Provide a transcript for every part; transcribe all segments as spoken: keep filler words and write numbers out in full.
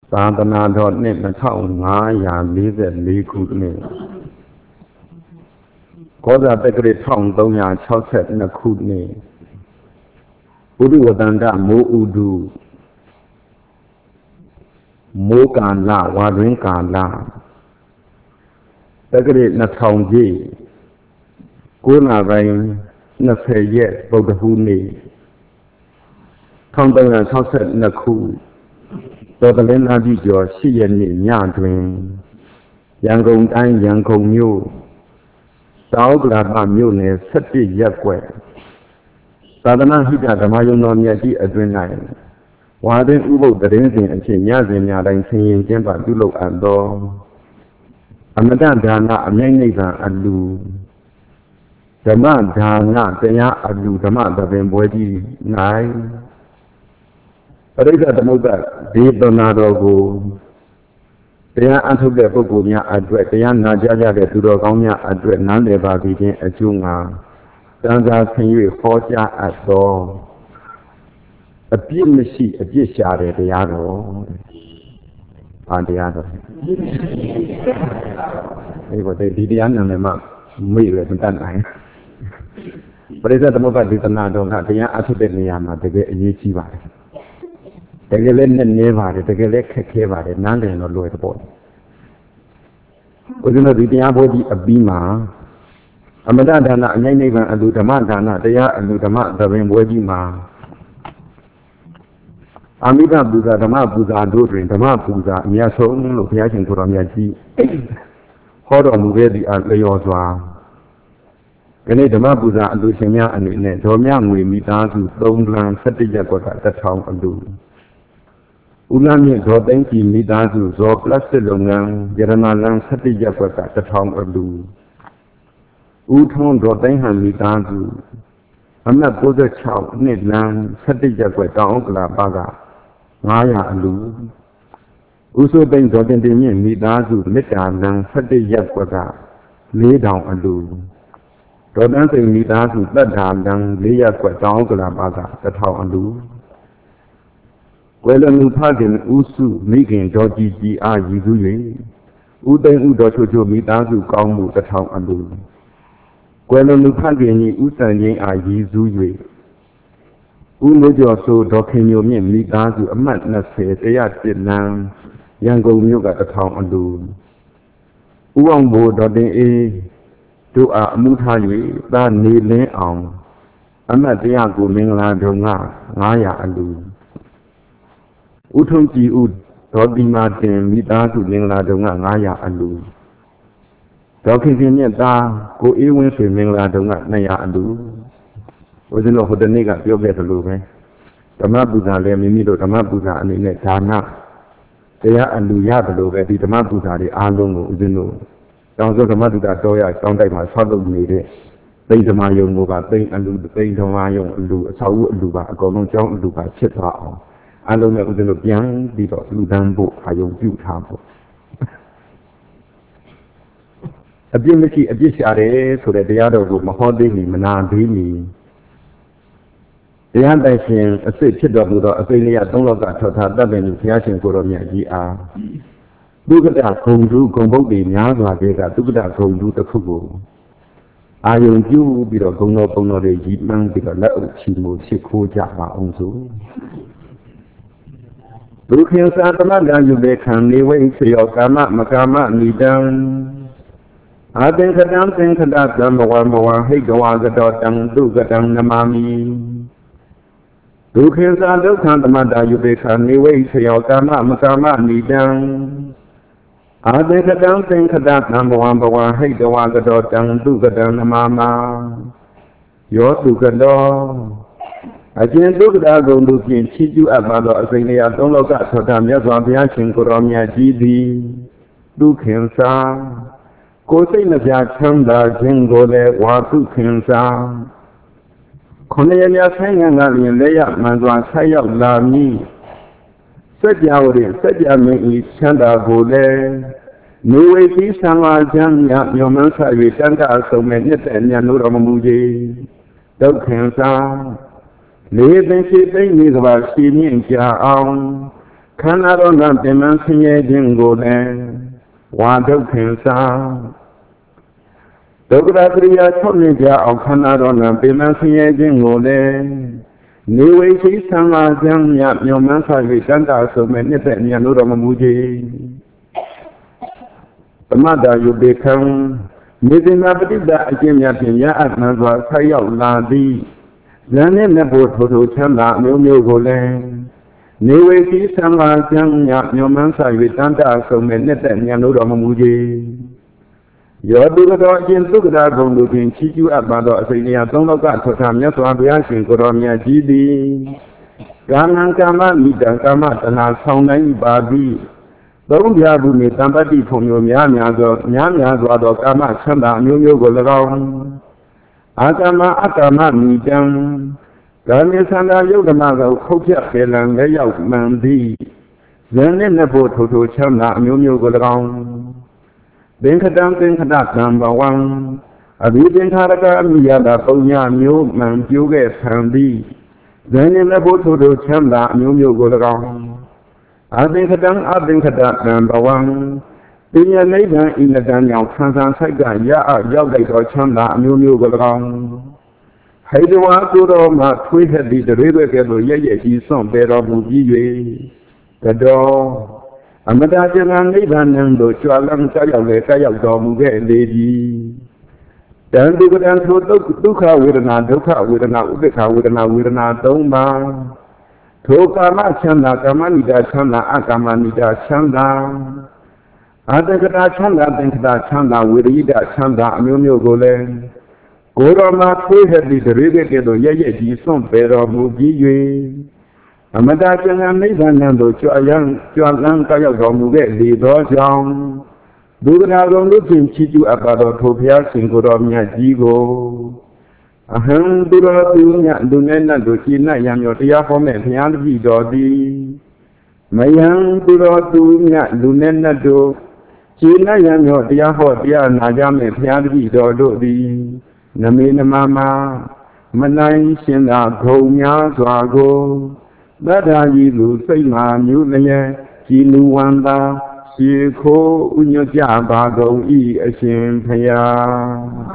သာသနာတော်နှစ်နှစ်ထောင်ငါးရာလေးဆယ်လေးခုနှစ်ကောဇာတက္ကရာတစ်ထောင်သုံးရာခြောက်ဆယ်နှစ်ခုနှစ်ဥဒ္ဓဝတန္တမိုးဥဒုမိုးကာလဝါတွင်ကာလတက္ကရာနှစ်ထောင်ပြည့်ကိုးလပိုင်းနှစ်ဆယ်ရက်ဗုဒ္ဓဟူးနေ့တစ်ထောင်သုံးရာခြောက်ဆယ်နှစ်ခုတော်တလင်းသားကြီးကျော်ရှိရနေ့ညတွင်ရန်ကုန်တိုင်းရန်ကုန်မြို့တောင်ကလာပမြို့နယ်ဆယ့်တစ်ရပ်ကွက်သာသနာ့ဟိတဓမ္မယုံတော်မြတ်ကြီးအတွင်း၌ဝါတွင်ဥပုသ်တရင်စဉ်အဖြစ်ညစဉ်များတိုင်းဆင်ရင်ကျင်းပပြုလုပ်အပ်သောအမတဒါနအမြိုက်နိဗ္ဗာန်အလူဓမ္မဒါနတရားအလူဓမ္မသဘင်ပွဲကြီး၌ပရိသတ်သမုဒ္ဒဒေသနာတော်ကိုတရားအထုတ်တဲ့ပုဂ္ဂိုလ်များအတွက်တရားနာကြားကြတဲ့သူတော်ကောင်းများအတွက်နားလည်ပါသည်ဖြင့်အကျိုးငါတန်ခါဆင်၍ဟောကြားအပ်သောအပြစ်မရှိအပြစ်ရှာတဲ့တရားတော်ဘာတရားတော်ဒီဘက်ဒီတရားနာမည်မှမေ့ရမတတ်နိုင်ပရိသတ်သမုဒ္ဒဒေသနာတော်ကတရားအထုတ်တဲ့နေရာမှာတကယ်အရေးကြီးပါတယ်တကယ်လည်းနဲ့နေပါတယ်တကယ်လည်းခက်ခဲပါတယ်နားလည်တော့လွယ်တော့ဦးဇင်းတို့ဒီတရားဘောကြီးအပြီးမှာအမတဒါနအမြိုက်နိဗ္ဗာန်အလူဓမ္မဒါနတရားအလူဓမ္မသဘင်ပွဲကြီးမှာအာမိတပူဇာဓမ္မပူဇာတို့တွင်ဓမ္မပူဇာအများဆုံးလို့ဘုရားရှင်ကိုယ်တော်မြတ်ကြီးဟောတော်မူခဲ့သည့်အလျော်စွာဒီနေ့ဓမ္မပူဇာအလူရှင်များအနေနဲ့ဒေါ်မြငွေမိသားစုသုံးလမ်းဆယ့်တစ်ရပ်ကွက်ကတစ်ထောင်အလူဦးလမ်းမြင့်ဒေါ်သိန်းကြီးမိသားစုဇော်ပလတ်စစ်လုပ်ငန်းရတနာလမ်းဆယ့်တစ်ရပ်ကွက်ကတစ်ထောင်အလူဦးထွန်းဒေါ်သိန်းဟန်မိသားစုအမှတ်၉၆နှစ်လမ်းဆယ့်တစ်ရပ်ကွက်တောင်ဥက္ကလာပကငါးရာအလူဦးစိုးသိန်းဒေါ်တင်တင်မြင့်မိသားစုမေတ္တာလမ်းဆယ့်တစ်ရပ်ကွက်ကလေးတောင်အလူဒေါ်တန်းစိန်မိသားစုတတ်တာလမ်းလေးရပ်ကွက်တောင်ဥက္ကလာပကတစ်ထောင်အလူကွယ်လွန်သူဖခင်ဦးစုမိခင်ဒေါ်ကြည်ကြည်အားရည်စူး၍ဦးသိန်းဦးတော်ချိုချိုမိသားစုကောင်းမှုတစ်ထောင်အလူကွယ်လွန်သူဖခင်ကြီးဦးစံချင်းအားရည်စူး၍ဦးမိုးကျော်စိုးဒေါ်ခင်မျိုးမြင့်မိသားစုအမှတ်နှစ်ဆယ်တရားတစ်လမ်းရန်ကုန်မြို့ကတစ်ထောင်အလူဦးအောင်ဘိုးဒေါ်တင်အေးတို့အားအမှုထား၍သာနေလင်းအောင်အမှတ်တရားကိုမင်္ဂလာတုံကငါးရာအလူဦးထုံးကြည်ဦးဒေါ်ဒီမာတင်မိသားစုမင်္ဂလာတုံကငါးရာအလူဒေါ်ခင်ခင်မြတ်သားကိုအေးဝင်းဆွေမင်္ဂလာတုံကနှစ်ရာအလူဦးဇင်းတို့ဟိုတနေ့ကပြောခဲ့သလိုပဲဓမ္မပူဇာလည်းမိမိတို့ဓမ္မပူဇာအနေနဲ့ဒါနတရားအလူရတယ်လို့ပဲဒီဓမ္မပူဇာတွေအားလုံးကိုဦးဇင်းတို့တောင်စုဓမ္မတုဒ္ဒတော်ရတောင်းတိုက်မှာဆောက်လုပ်နေတဲ့သိဓမ္မယုံကသိအလူသိဓမ္မယုံအလူအဆောက်အဦအလူပါအကုန်လုံးကျောင်းအလူပါဖြစ်သွားအောင်အလုံးနဲ့ဦးဇင်းတို့ပြန်ပြီးတော့လူတန်းဖို့အာယုံပြုထားဖို့အပြစ်မရှိအပြစ်ရှာတယ်ဆိုတဲ့တရားတော်ကိုမဟောသေးမီမနာသေးမီတရားတိုင်ရှင်အစစ်ဖြစ်တော်မူသောအသိဉာဏ်သုံးလောကထောက်ထားတတ်ပင်ဘုရားရှင်ကိုယ်တော်မြတ်ကြီးအားဒုက္ခတဂုံတုဂုံဘုတ်တွေများစွာတဲ့ကဒုက္ခတဂုံတုတစ်ခုကိုအာယုံပြုပြီးတော့ဂုံတော်ပုံတော်တွေကြီးမှန်းပြီးတော့လက်အုပ်ချီမှုရှိခိုးကြပါအောင်စို့ဒုက္ခသာသမဂံယူတဲ့ခံနေဝိစေယောကာမမကာမနိတံအာသင်္ခတံသင်္ခတသံမဝမဝဟိတဝါကတောတံဒုက္ခတံနမမိဒုက္ခသာဒုက္ခသမတယူတဲ့ခံနေဝိစေယောကာမမကာမနိတံအာသင်္ခတံသင်္ခတသံမဝမဝဟိတဝါကတောတံဒုက္ခတံနမမယောဒုက္ခတောအကျဉ်ဒုက္ခတာဂုံတို့ဖြင့်ချီးကျူးအပ်ပါသောအစိမ့်တရားသုံးလောကထောတာမြတ်စွာဘုရားရှင်ကိုယ်တော်မြတ်ကြီးသည်ဒုက္ခင်စာကိုယ်စိတ်နှပြချမ်းသာခြင်းကိုလည်းဝါဒုက္ခင်စာခုနှစ်ရများဆိုင်ငံကလျင်လည်းရမှန်စွာဆက်ရောက်လာမည်စัจ java တွင်စัจ java မင်းဤချမ်းသာကိုလည်းနေဝေသီးဆံလာချမ်းမြမျောမှန်းဆ၍တန်ကအဆုံးမဲ့နှစ်သက်မြတ်လို့တော်မမူကြဒုက္ခင်စာလေးသိရှိသိနေကဘာရှိမြင့်ကြအောင်ခန္ဓာတော်ကပင်မဆင်းရဲခြင်းကိုလည်းဝါဒုက္ခစာဒုက္ခတရိယာ၆နှစ်ကြာအောင်ခန္ဓာတော်ကပင်မဆင်းရဲခြင်းကိုလည်းနေဝိသိသံဃာကျမ်းမြတ်မြော်မှန်းစွာ၍တန်တာဆိုမဲ့နှစ်သက်မြတ်လို့တော်မမူကြီးသမတ္တယုပေခံမြေတင်္ဂပฏิပအကျင့်များဖြင့်ရအပ်မှန်စွာဆက်ရောက်လာသည်ဉာဏ်နဲ့မြတ်ဖို့ထိုထိုချမ်းသာအမျိုးမျိုးကိုလည်းနေဝေတိသံဃာကျမ်းမြတ်မြော်မှန်းစွာ၍တန်တာဆိုမဲ့နှစ်သက်မြတ်လို့တော်မမူကြီးယောတုကတော်အကျင့်သုက္ကတာဂုံတို့ဖြင့်ချီးကျူးအပ်ပါသောအစိမ့်တရားသုံးလောကထောထာမြတ်စွာဘုရားရှင်ကိုတော်မြတ်ကြီးသည်ကာမံကာမမိတံကာမတဏှာဆောင်နိုင်ပါသည်သုံးပြဘူးနေတံပတ္တိဖုံမျိုးများများသောများများစွာသောကာမဆန္ဒအမျိုးမျိုးကို၎င်းအာကာမအကာမမိတံကာမေဆန္ဒယုတ်ဓမ္မကိုခုတ်ဖြတ်ပေလံလည်းရောက်မှန်သည်ဇန်နဲ့နှစ်ဖို့ထိုထိုချမ်းသာအမျိုးမျိုးကို၎င်းသင်္ခတံသင်္ခတသံဘဝံအဘိသင်္ခါရကအမိယတာပုံညာမျိုးမှန်ပြိုးခဲ့ဆံသည်ဇန်နဲ့နှစ်ဖို့ထိုထိုချမ်းသာအမျိုးမျိုးကို၎င်းအသင်္ခတံအသင်္ခတသံဘဝံပညာနိဗ္ဗာန်ဤနတံကြောင့်ဆန်းဆန်းဆိုင်ကရအရောက်လိုက်သောချမ်းသာအမျိုးမျိုးကို၎င်းဟိတဝါကိုတော်မှထွေးထက်သည့်တရေတွေကဲ့သို့ရရကြီးစွန့်ပေတော်မူပြီး၍တတော်အမတ္တဉာဏ်နိဗ္ဗာန်သို့ကြွလန်းကြောက်ရောက်လေကြောက်ရောက်တော်မူခဲ့လေပြီတန်တုကတံသို့ဒုက္ခဝေဒနာဒုက္ခဝေဒနာဥပ္ပခဝေဒနာဝေဒနာသုံးပါးထိုကာမချမ်းသာကာမနိဒာချမ်းသာအကာမနိဒာချမ်းသာအတ္တကတာချမ်းသာသင်္ခတာချမ်းသာဝေရိဒချမ်းသာအမျိုးမျိုးကိုလည်းကိုယ်တော်မှာထွေးခဲ့သည့်တရေကဲ့သို့ရရကြီးစွန့်ပေတော်မူပြီး၍အမတ္တဉာဏ်နိဗ္ဗာန်သို့ကြွရန်ကြွလန်းကြောက်ရောက်တော်မူခဲ့လေသောကြောင့်ဒုက္ခနာကုန်တို့ဖြင့်ချီးကျူးအပ်ပါသောထိုဘုရားရှင်ကိုယ်တော်မြတ်ကြီးကိုအဟံသူတော်သူမြတ်လူနဲ့နတ်တို့ရှင်းနှံ့ရံမြော်တရားဟောမဲ့ဘုရားတပည့်တော်သည်မယံသူတော်သူမြတ်လူနဲ့နတ်တို့ရှင်းနှံ့ရံမြော်တရားဟောတရားနာကြမဲ့ဘုရားတပည့်တော်တို့သည်နမေနမမမနိုင်ရှင်သာဂုံများစွာကိုသတ္တာကြီးလူစိတ်မာမျိုးလည်းကြည်လူဝန္တာရှေခိုးဥညွတ်ကြပါကုန်ဤအရှင်ဖယား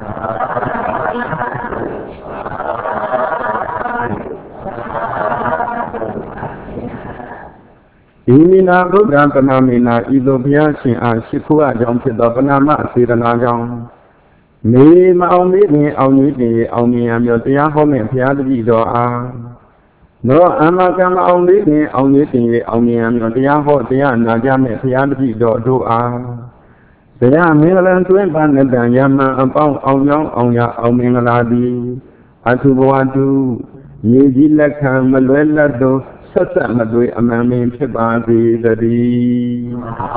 ဤမိနာဗုဒ္ဓပနာမိနာဤသို့ဘုရားရှင်အားရှိခိုးအကြောင်းဖြစ်သောပနာမစေတနာကြောင့်မေမအောင်မေတွင်အောင်ကြီးတည်အောင်မြင်ရမျိုးတရားဟောမဲ့ဘုရားတပည့်တော်အားနောအမကံအောင်လေးတွင်အောင်ကြီးတည်အောင်မြင်ရမျိုးတရားဟောတရားနာကြမဲ့ဘုရားတပည့်တော်တို့အားဘုရားမင်္ဂလာတွင်ပါနဲ့တန်ရမန်အပေါင်းအောင်ကြောင်းအောင်ရအောင်မင်္ဂလာသည်အထုဘဝတုမြေကြီးလက်ခံမလွဲလက်သောဆက်ဆက်မသွေအမှန်မင်းဖြစ်ပါစေတည်း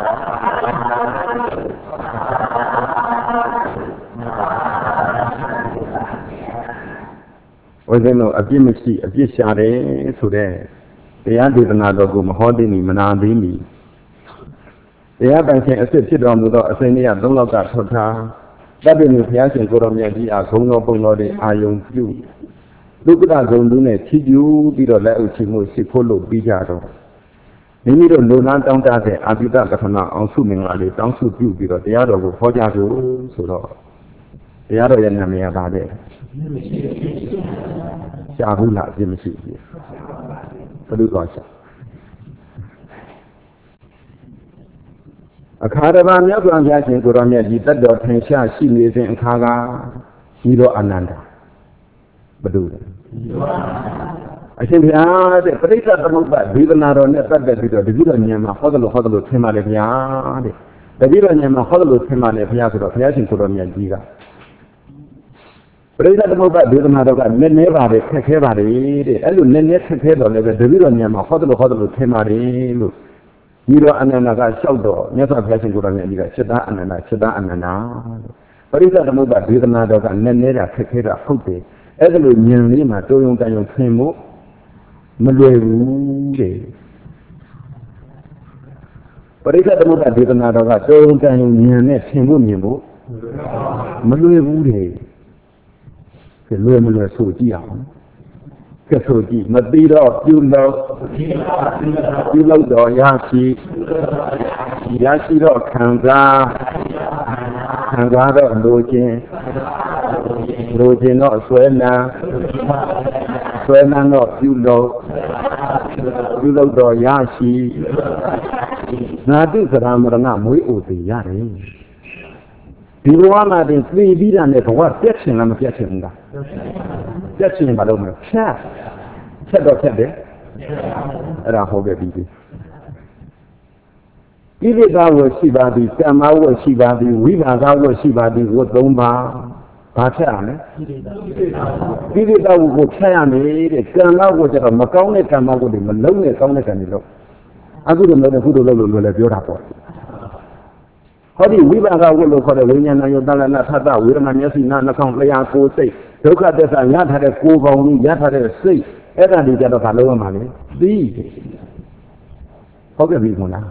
ဝိဇ္ဇနောအပြစ်မရှိအပြစ်ရှာတယ်ဆိုတဲ့တရားဒေသနာတော်ကိုမဟောသိမီမနာသိမီတရားပိုင်ရှင်အစ်စ်ဖြစ်တော်မူသောအစဉ်ရသုံးလောက်ကထောက်ထားတတ်တယ်ဘုရားရှင်ကိုတော်မြတ်ကြီးအားဂုဏ်တော်ပုံတော်တွေအာယုံပြုဒုက္ခဂုံသူနဲ့ချီးကျူးပြီးတော့လက်အုပ်ချီမှုရှိဖို့လို့ပြီးကြတော့မိမိတို့လူနာတောင်းတတဲ့အာပိတကထနာအောင်စုမင်္ဂလာလေးတောင်းစုပြုပြီးတော့တရားတော်ကိုဟောကြားကြဆိုတော့တရားတော်ရဲ့နာမည်ကဘာလဲရှားဘူးလားအပြစ်မရှိဘူးဘယ်လိုသွားရှာအခါတစ်ပါးမြတ်စွာဘုရားရှင်ကိုတော်မြတ်ကြီးတတ်တော်ထင်ရှားရှိနေစဉ်အခါကဤတော်အနန္တဘယ်လိုလဲအရှင်ဘုရားတဲ့ပရိစ္ဆေသမုပ္ပါဒေသနာတော်နဲ့ပတ်သက်ပြီးတော့တတိတော်ဉာဏ်မှာဟောတယ်လို့ဟောတယ်လို့ထင်ပါလေဘုရားတဲ့တတိတော်ဉာဏ်မှာဟောတယ်လို့ထင်ပါလေဘုရားဆိုတော့ဘုရားရှင်ကိုတော်မြတ်ကြီးကပရိစ္ဆေသမုပ္ပါဒေသနာတော်ကနည်းနည်းပါတယ်ခက်ခဲပါတယ်တဲ့အဲ့လိုနည်းနည်းခက်ခဲတော်လည်းပဲတတိတော်ဉာဏ်မှာဟောတယ်လို့ဟောတယ်လို့ထင်ပါတယ်လို့ဤတော်အနန္တကလျှောက်တော်မြတ်စွာဘုရားရှင်ကိုတော်မြတ်ကြီးကစိတ္တအနန္တစိတ္တအနန္တပရိစ္ဆေသမုပ္ပါဒေသနာတော်ကနည်းနည်းတာခက်ခဲတာဟုတ်တယ်အဲ့ဒါလိုဉာဏ်လေးမှာတိုးယုံတန်ယုံဆင်ဖို့မလွယ်ဘူးတဲ့ပရိစ္ဆေသမုပ္ပါဒေသနာတော်ကတိုးယုံတန်ယုံဉာဏ်နဲ့ဆင်ဖို့မြင်ဖို့မလွယ်ဘူးတဲ့လွယ်မလွယ်ဆိုကြည့်အောင်ကဆိုကြည့်မသိတော့ပြုလို့ပြုလို့တော့ရရှိရရှိတော့ခံစားခံစားတော့လိုခြင်းလိုခြင်းတော့ဆွဲလန်းဆွဲလန်းတော့ပြုလို့ပြုလို့တော့ရရှိငါတုသရမရဏမွေးအိုသေးရတယ်ဒီဘဝမှာတင်သိပြီးတာနဲ့ဘဝပြတ်ချင်လားမပြတ်ချင်ဘူးလားပြတ်ချင်ဘာလို့မလဲဖြတ်ဖြတ်တော့ဖြတ်တယ်အဲ့ဒါဟုတ်တယ်ပြီးပြီကိလေသာဝရှိပါသည်ကမ္မဝရှိပါသည်ဝိပါကဝရှိပါသည်ဝတ်သုံးပါဘာဖြတ်ရမလဲကိလေသာဝကိုဖြတ်ရမယ်တဲ့ကံမဝကျတော့မကောင်းတဲ့ကံမဝတွေမလုံးနဲ့ကောင်းတဲ့ကံတွေလို့အခုတော့လည်းအခုတော့လို့လို့လည်းပြောတာပေါ့ဟောဒီဝိပါကဝတ်လို့ခေါ်တဲ့ဝိညာဏယောတလနာသတ္တဝေဒနာမျက်စိနာနှာခေါင်းလျှာကိုယ်စိတ်ဒုက္ခသစ္စာရထားတဲ့ကိုယ်ပေါင်းကြီးရထားတဲ့စိတ်အဲ့ဒါတွေကြတော့ဘာလို့ရမှာလဲသိဟုတ်ကဲ့ပြီမလား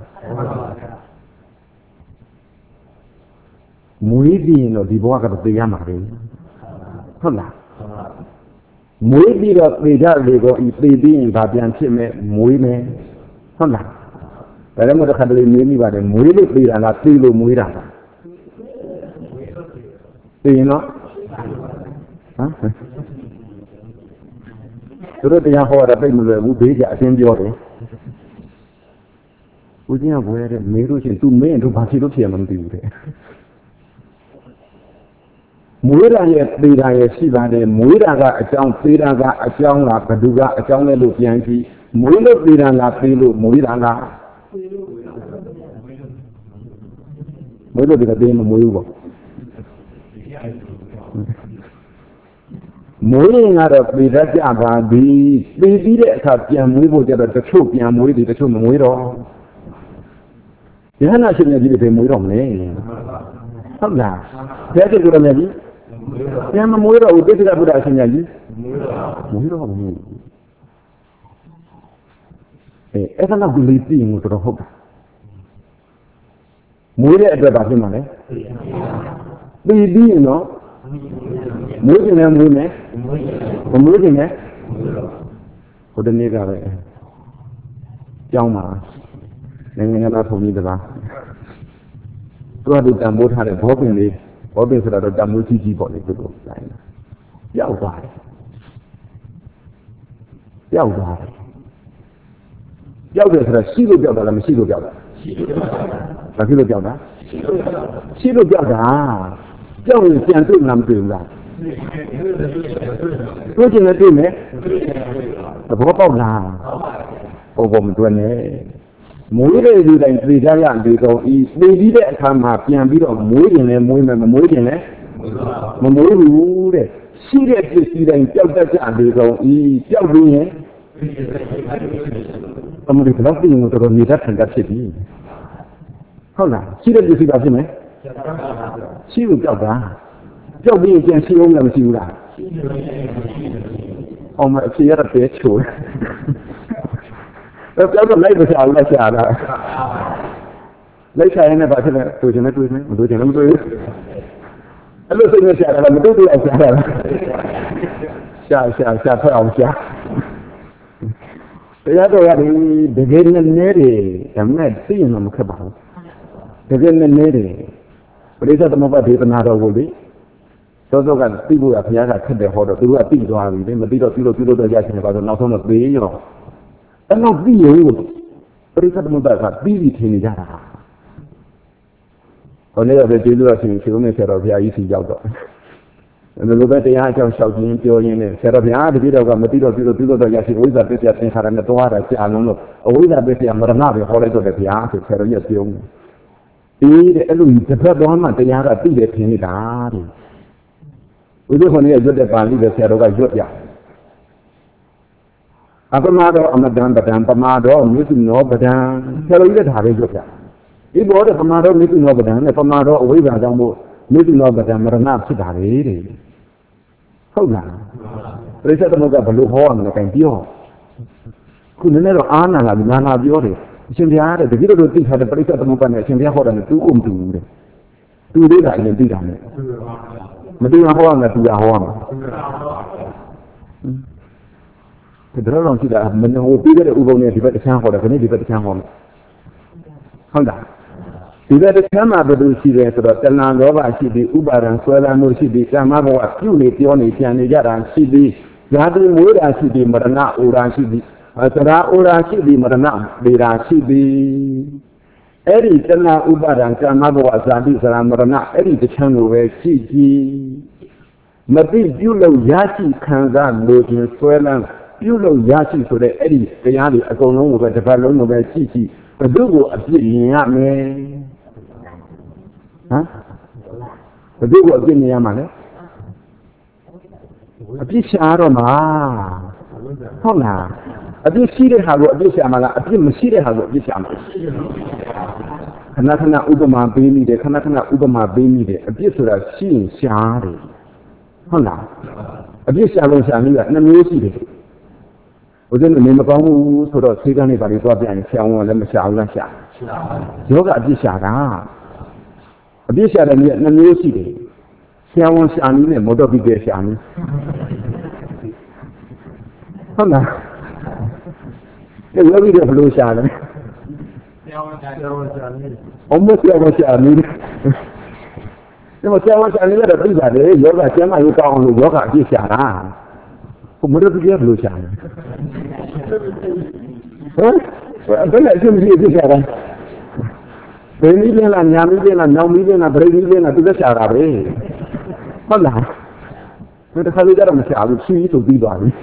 မွေးပြီးရင်တော့ဒီဘဝကတော့သိရမှာပဲဟုတ်လားမွေးပြီးတော့သိကြလေကောဤသိပြီးရင်ဘာပြန်ဖြစ်မဲ့မွေးမယ်ဟုတ်လားဒါလည်းမဟုတ်တစ်ခါတလေမွေးမိပါတယ်မွေးလို့သိတာလားသိလို့မွေးတာလားသိရင်တော့ဟမ်သူတို့တရားဟောတာပြိတ်မလွယ်ဘူးဘေးကအရှင်းပြောတယ်ဦးဇင်းကဘွယ်တဲ့မေးလို့ရှိရင် तू မင်းတို့ဘာဖြစ်လို့ဖြစ်ရမှမသိဘူးတဲ့မွေးတာရဲ့သေတာရဲ့ရှိပါတယ်မွေးတာကအကြောင်းသေတာကအကြောင်းလားဘယ်သူကအကြောင်းလဲလို့ပြန်ကြည့်မွေးလို့သေတာလားသေလို့မွေးတာလားမွေးလို့သေတာသေမမွေးဘူးပေါ့မွေးရင်ကတော့သေတတ်ကြပါသည်သေပြီးတဲ့အခါပြန်မွေးဖို့ကြတော့တချို့ပြန်မွေးတယ်တချို့မမွေးတော့ယဟနာရှင်မြတ်ကြီးတွေမွေးတော့မလဲဟုတ်လားဘယ်လိုကြရမလဲကြီးပြန်မမွေးတော့ဘူးတိစ္ဆကဗုဒ္ဓအရှင်မြတ်ကြီးမွေးတော့မွေးဘူးအဲအဲ့ဒါကလေးသိရင်တော့ဟုတ်တာမွေးတဲ့အတွက်ဘာဖြစ်မှာလဲသိပြီးရင်တော့မွေးခြင်းနဲ့မွေးမယ်မမွေးခြင်းနဲ့ဟိုတနေ့ကပဲကြောင်းပါနိုင်ငံသားထုံကြီးတလားသူကတံမိုးထားတဲ့ဘောပင်လေးဘောပင်ဆိုတာတော့တံမိုးကြီးကြီးပေါ့လေသူတို့ဆိုင်တာပြောက်သွားတယ်ပြောက်သွားတယ်ပြောက်တယ်ဆိုတာရှိလို့ပြောက်တာလားမရှိလို့ပြောက်တာရှိလို့ပြောက်တာဘာဖြစ်လို့ပြောက်တာရှိလို့ပြောက်တာပြောက်ရင်ပြန်တွေ့မှမတွေ့ဘူးလားတွေ့ချင်လည်းတွေ့မယ်သဘောပေါက်လားဟုတ်ပါဘူးမတွေ့နဲ့မွေးတဲ့လူတိုင်းသိကြရလေတော့ဤသိပြီးတဲ့အခါမှာပြန်ပြီးတော့မွေးရင်လည်းမွေးမယ်မမွေးရင်လည်းမမွေးဘူးတဲ့ရှိတဲ့ပစ္စည်းတိုင်းပျောက်တတ်ကြလေတော့ဤပျောက်ပြီးရင်အမှုတွေတော့ပြင်လို့တော့နေတတ်တယ်ဖြစ်ပြီဟုတ်လားရှိတဲ့ပစ္စည်းပါဖြစ်မယ်ရှိလို့ပျောက်တာပျောက်ပြီးရင်ရှိအောင်လည်းမရှိဘူးလားအောင်မအဖြစ်ရတဲ့ချိုးအဲ့ပြောတော့လိုက်မချဘူးလိုက်ချတာလိုက်ချရင်လည်းဘာဖြစ်လဲတွေ့ချင်လည်းတွေ့မယ်မတွေ့ချင်လည်းမတွေ့ဘူးအဲ့လိုစိတ်နဲ့ချတာလည်းမတွေ့တွေ့အောင်ချတာရှာရှာရှာထွက်အောင်ရှာတရားတော်ရတယ်တကယ်နဲ့နဲတယ်ဒါမဲ့သိရင်တော့မခက်ပါဘူးတကယ်နဲ့နဲတယ်ပရိသတ်သမုပ္ပါဒေသနာတော်ကိုလေသောသောကသိဖို့ကဘုရားကခက်တယ်ဟောတော့သူကသိသွားပြီလေမသိတော့ပြုလို့ပြုလို့တော့ရချင်တယ်ပါဆိုနောက်ဆုံးတော့သေးရောအဲ့တော့ပြီးရင်ပရိသတ်သမုပ္ပါကပြီးပြီထင်နေကြတာဟိုနေ့ကပဲကျေးဇူးတော်ရှင်ရှင်ဦးနဲ့ဆရာတော်ဘုရားကြီးစီရောက်တော့အဲ့လိုပဲတရားအကြောင်းလျှောက်ခြင်းပြောရင်းနဲ့ဆရာတော်ဘုရားတပည့်တော်ကမသိတော့ပြုလို့ပြုလို့တော့ရရှိဝိဇ္ဇာပစ္စယသင်္ခါရနဲ့တွားတာကြာလုံးလို့အဝိဇ္ဇာပစ္စယမရဏပဲဟောလိုက်တော့တယ်ဘုရားဆိုဆရာတော်ကြီးပြောတယ်အေးတဲ့အဲ့လိုတစ်ဖက်တော်မှတရားကသိတယ်ထင်နေတာတဲ့ဝိသုခဏရဲ့ရွတ်တဲ့ပါဠိပဲဆရာတော်ကရွတ်ပြအပမတော်အမတံပဒံပမာတော်မြစ်စုနောပဒံဆရာတော်ကြီးကဒါပဲရွတ်ပြဒီဘောတဲ့ပမာတော်မြစ်စုနောပဒံနဲ့ပမာတော်အဝိဇ္ဇာကြောင့်မို့မြစ်စုနောပဒံမရဏဖြစ်တာလေတဲ့ဟုတ်လားပရိစ္ဆေသမုပ္ပါဘလို့ဟောရမလဲခင်ပြောခုနည်းနည်းတော့အာနာလာပြီနာနာပြောတယ်အရှင်ဘုရားတဲ့တတိယတို့သိထားတဲ့ပရိစ္ဆေသမုပ္ပါနဲ့အရှင်ဘုရားဟောတာနဲ့တူကိုမတူဘူးတဲ့တူသေးတာအရင်သိတာနဲ့မတူအောင်ဟောရမယ်တူတာဟောရမယ်ဒါတော့ရှိတာမနှဟိုပြီးတဲ့ဥပုံနဲ့ဒီဘက်တစ်ချမ်းဟောတယ်ခဏဒီဘက်တစ်ချမ်းဟောမယ်ဟုတ်လားဒီဘက်တစ်ချမ်းမှာဘယ်လိုရှိလဲဆိုတော့တဏှာလောဘရှိပြီးဥပါဒံဆွဲလမ်းမှုရှိပြီးကာမဘဝပြုနေပြောနေပြန်နေကြတာရှိပြီးဇာတိမွေးတာရှိပြီးမရဏအိုရာရှိပြီးသရာအိုရာရှိပြီးမရဏဒေရာရှိပြီးအဲ့ဒီတဏှာဥပါဒံကာမဘဝဇာတိသရာမရဏအဲ့ဒီတစ်ချမ်းကိုပဲရှိကြည့်မသိပြုလို့ရရှိခံစားလို့ခြင်းဆွဲလန်းပြုလို့ရရှိဆိုတဲ့အဲ့ဒီတရားတွေအကုန်လုံးကိုပဲတစ်ပတ်လုံးကိုပဲရှိရှိဘယ်သူကိုအပြစ်မြင်ရမလဲဟမ်ဘယ်သူကိုအပြစ်မြင်ရမှာလဲအပြစ်ရှာတော့မှာဟုတ်လားအပြစ်ရှိတဲ့ဟာကိုအပြစ်ရှာမှာလားအပြစ်မရှိတဲ့ဟာကိုအပြစ်ရှာမှာခဏခဏဥပမာပေးမိတယ်ခဏခဏဥပမာပေးမိတယ်အပြစ်ဆိုတာရှိရင်ရှားတယ်ဟုတ်လားအပြစ်ရှာလို့ရှာနေကနှစ်မျိုးရှိတယ်ဘုရားနေမကောင်းဘူးဆိုတော့ဆေးကန်းတွေပါပြီးသွားပြန်ဆရာဝန်လည်းမရှာဘူးလားရှာယောဂအပြစ်ရှာတာအပြစ်ရှာတဲ့နေ့နှစ်မျိုးရှိတယ်ဆရာဝန်ရှာနေနဲ့မော်တော်ဘီကရှာနေဟုတ်လားဒီယောဂီတွေဘယ်လိုရှာလဲဆရာဝန်ရှာနေအမဆရာဝန်ရှာနေဒီမှာဆရာဝန်ရှာနေရတဲ့ပြိပါတယ်ယောဂကျမ်းမာရေးကောင်းအောင်လို့ယောဂအပြစ်ရှာတာဘုမရဘူးကြဘလို့ရှာလဲဟမ်ဘယ်နဲ့အစ်မကြီးအစ်ရှာတာဘယ်နည်းလဲလားညာမီးလဲလားနောက်မီးလဲလားဗရိတ်မီးလဲလားသူလည်းရှာတာပဲဟုတ်လားဒီတစ်ခါလေးကြတော့မရှာဘူးဖြီးဆိုပြီးသွားပြီ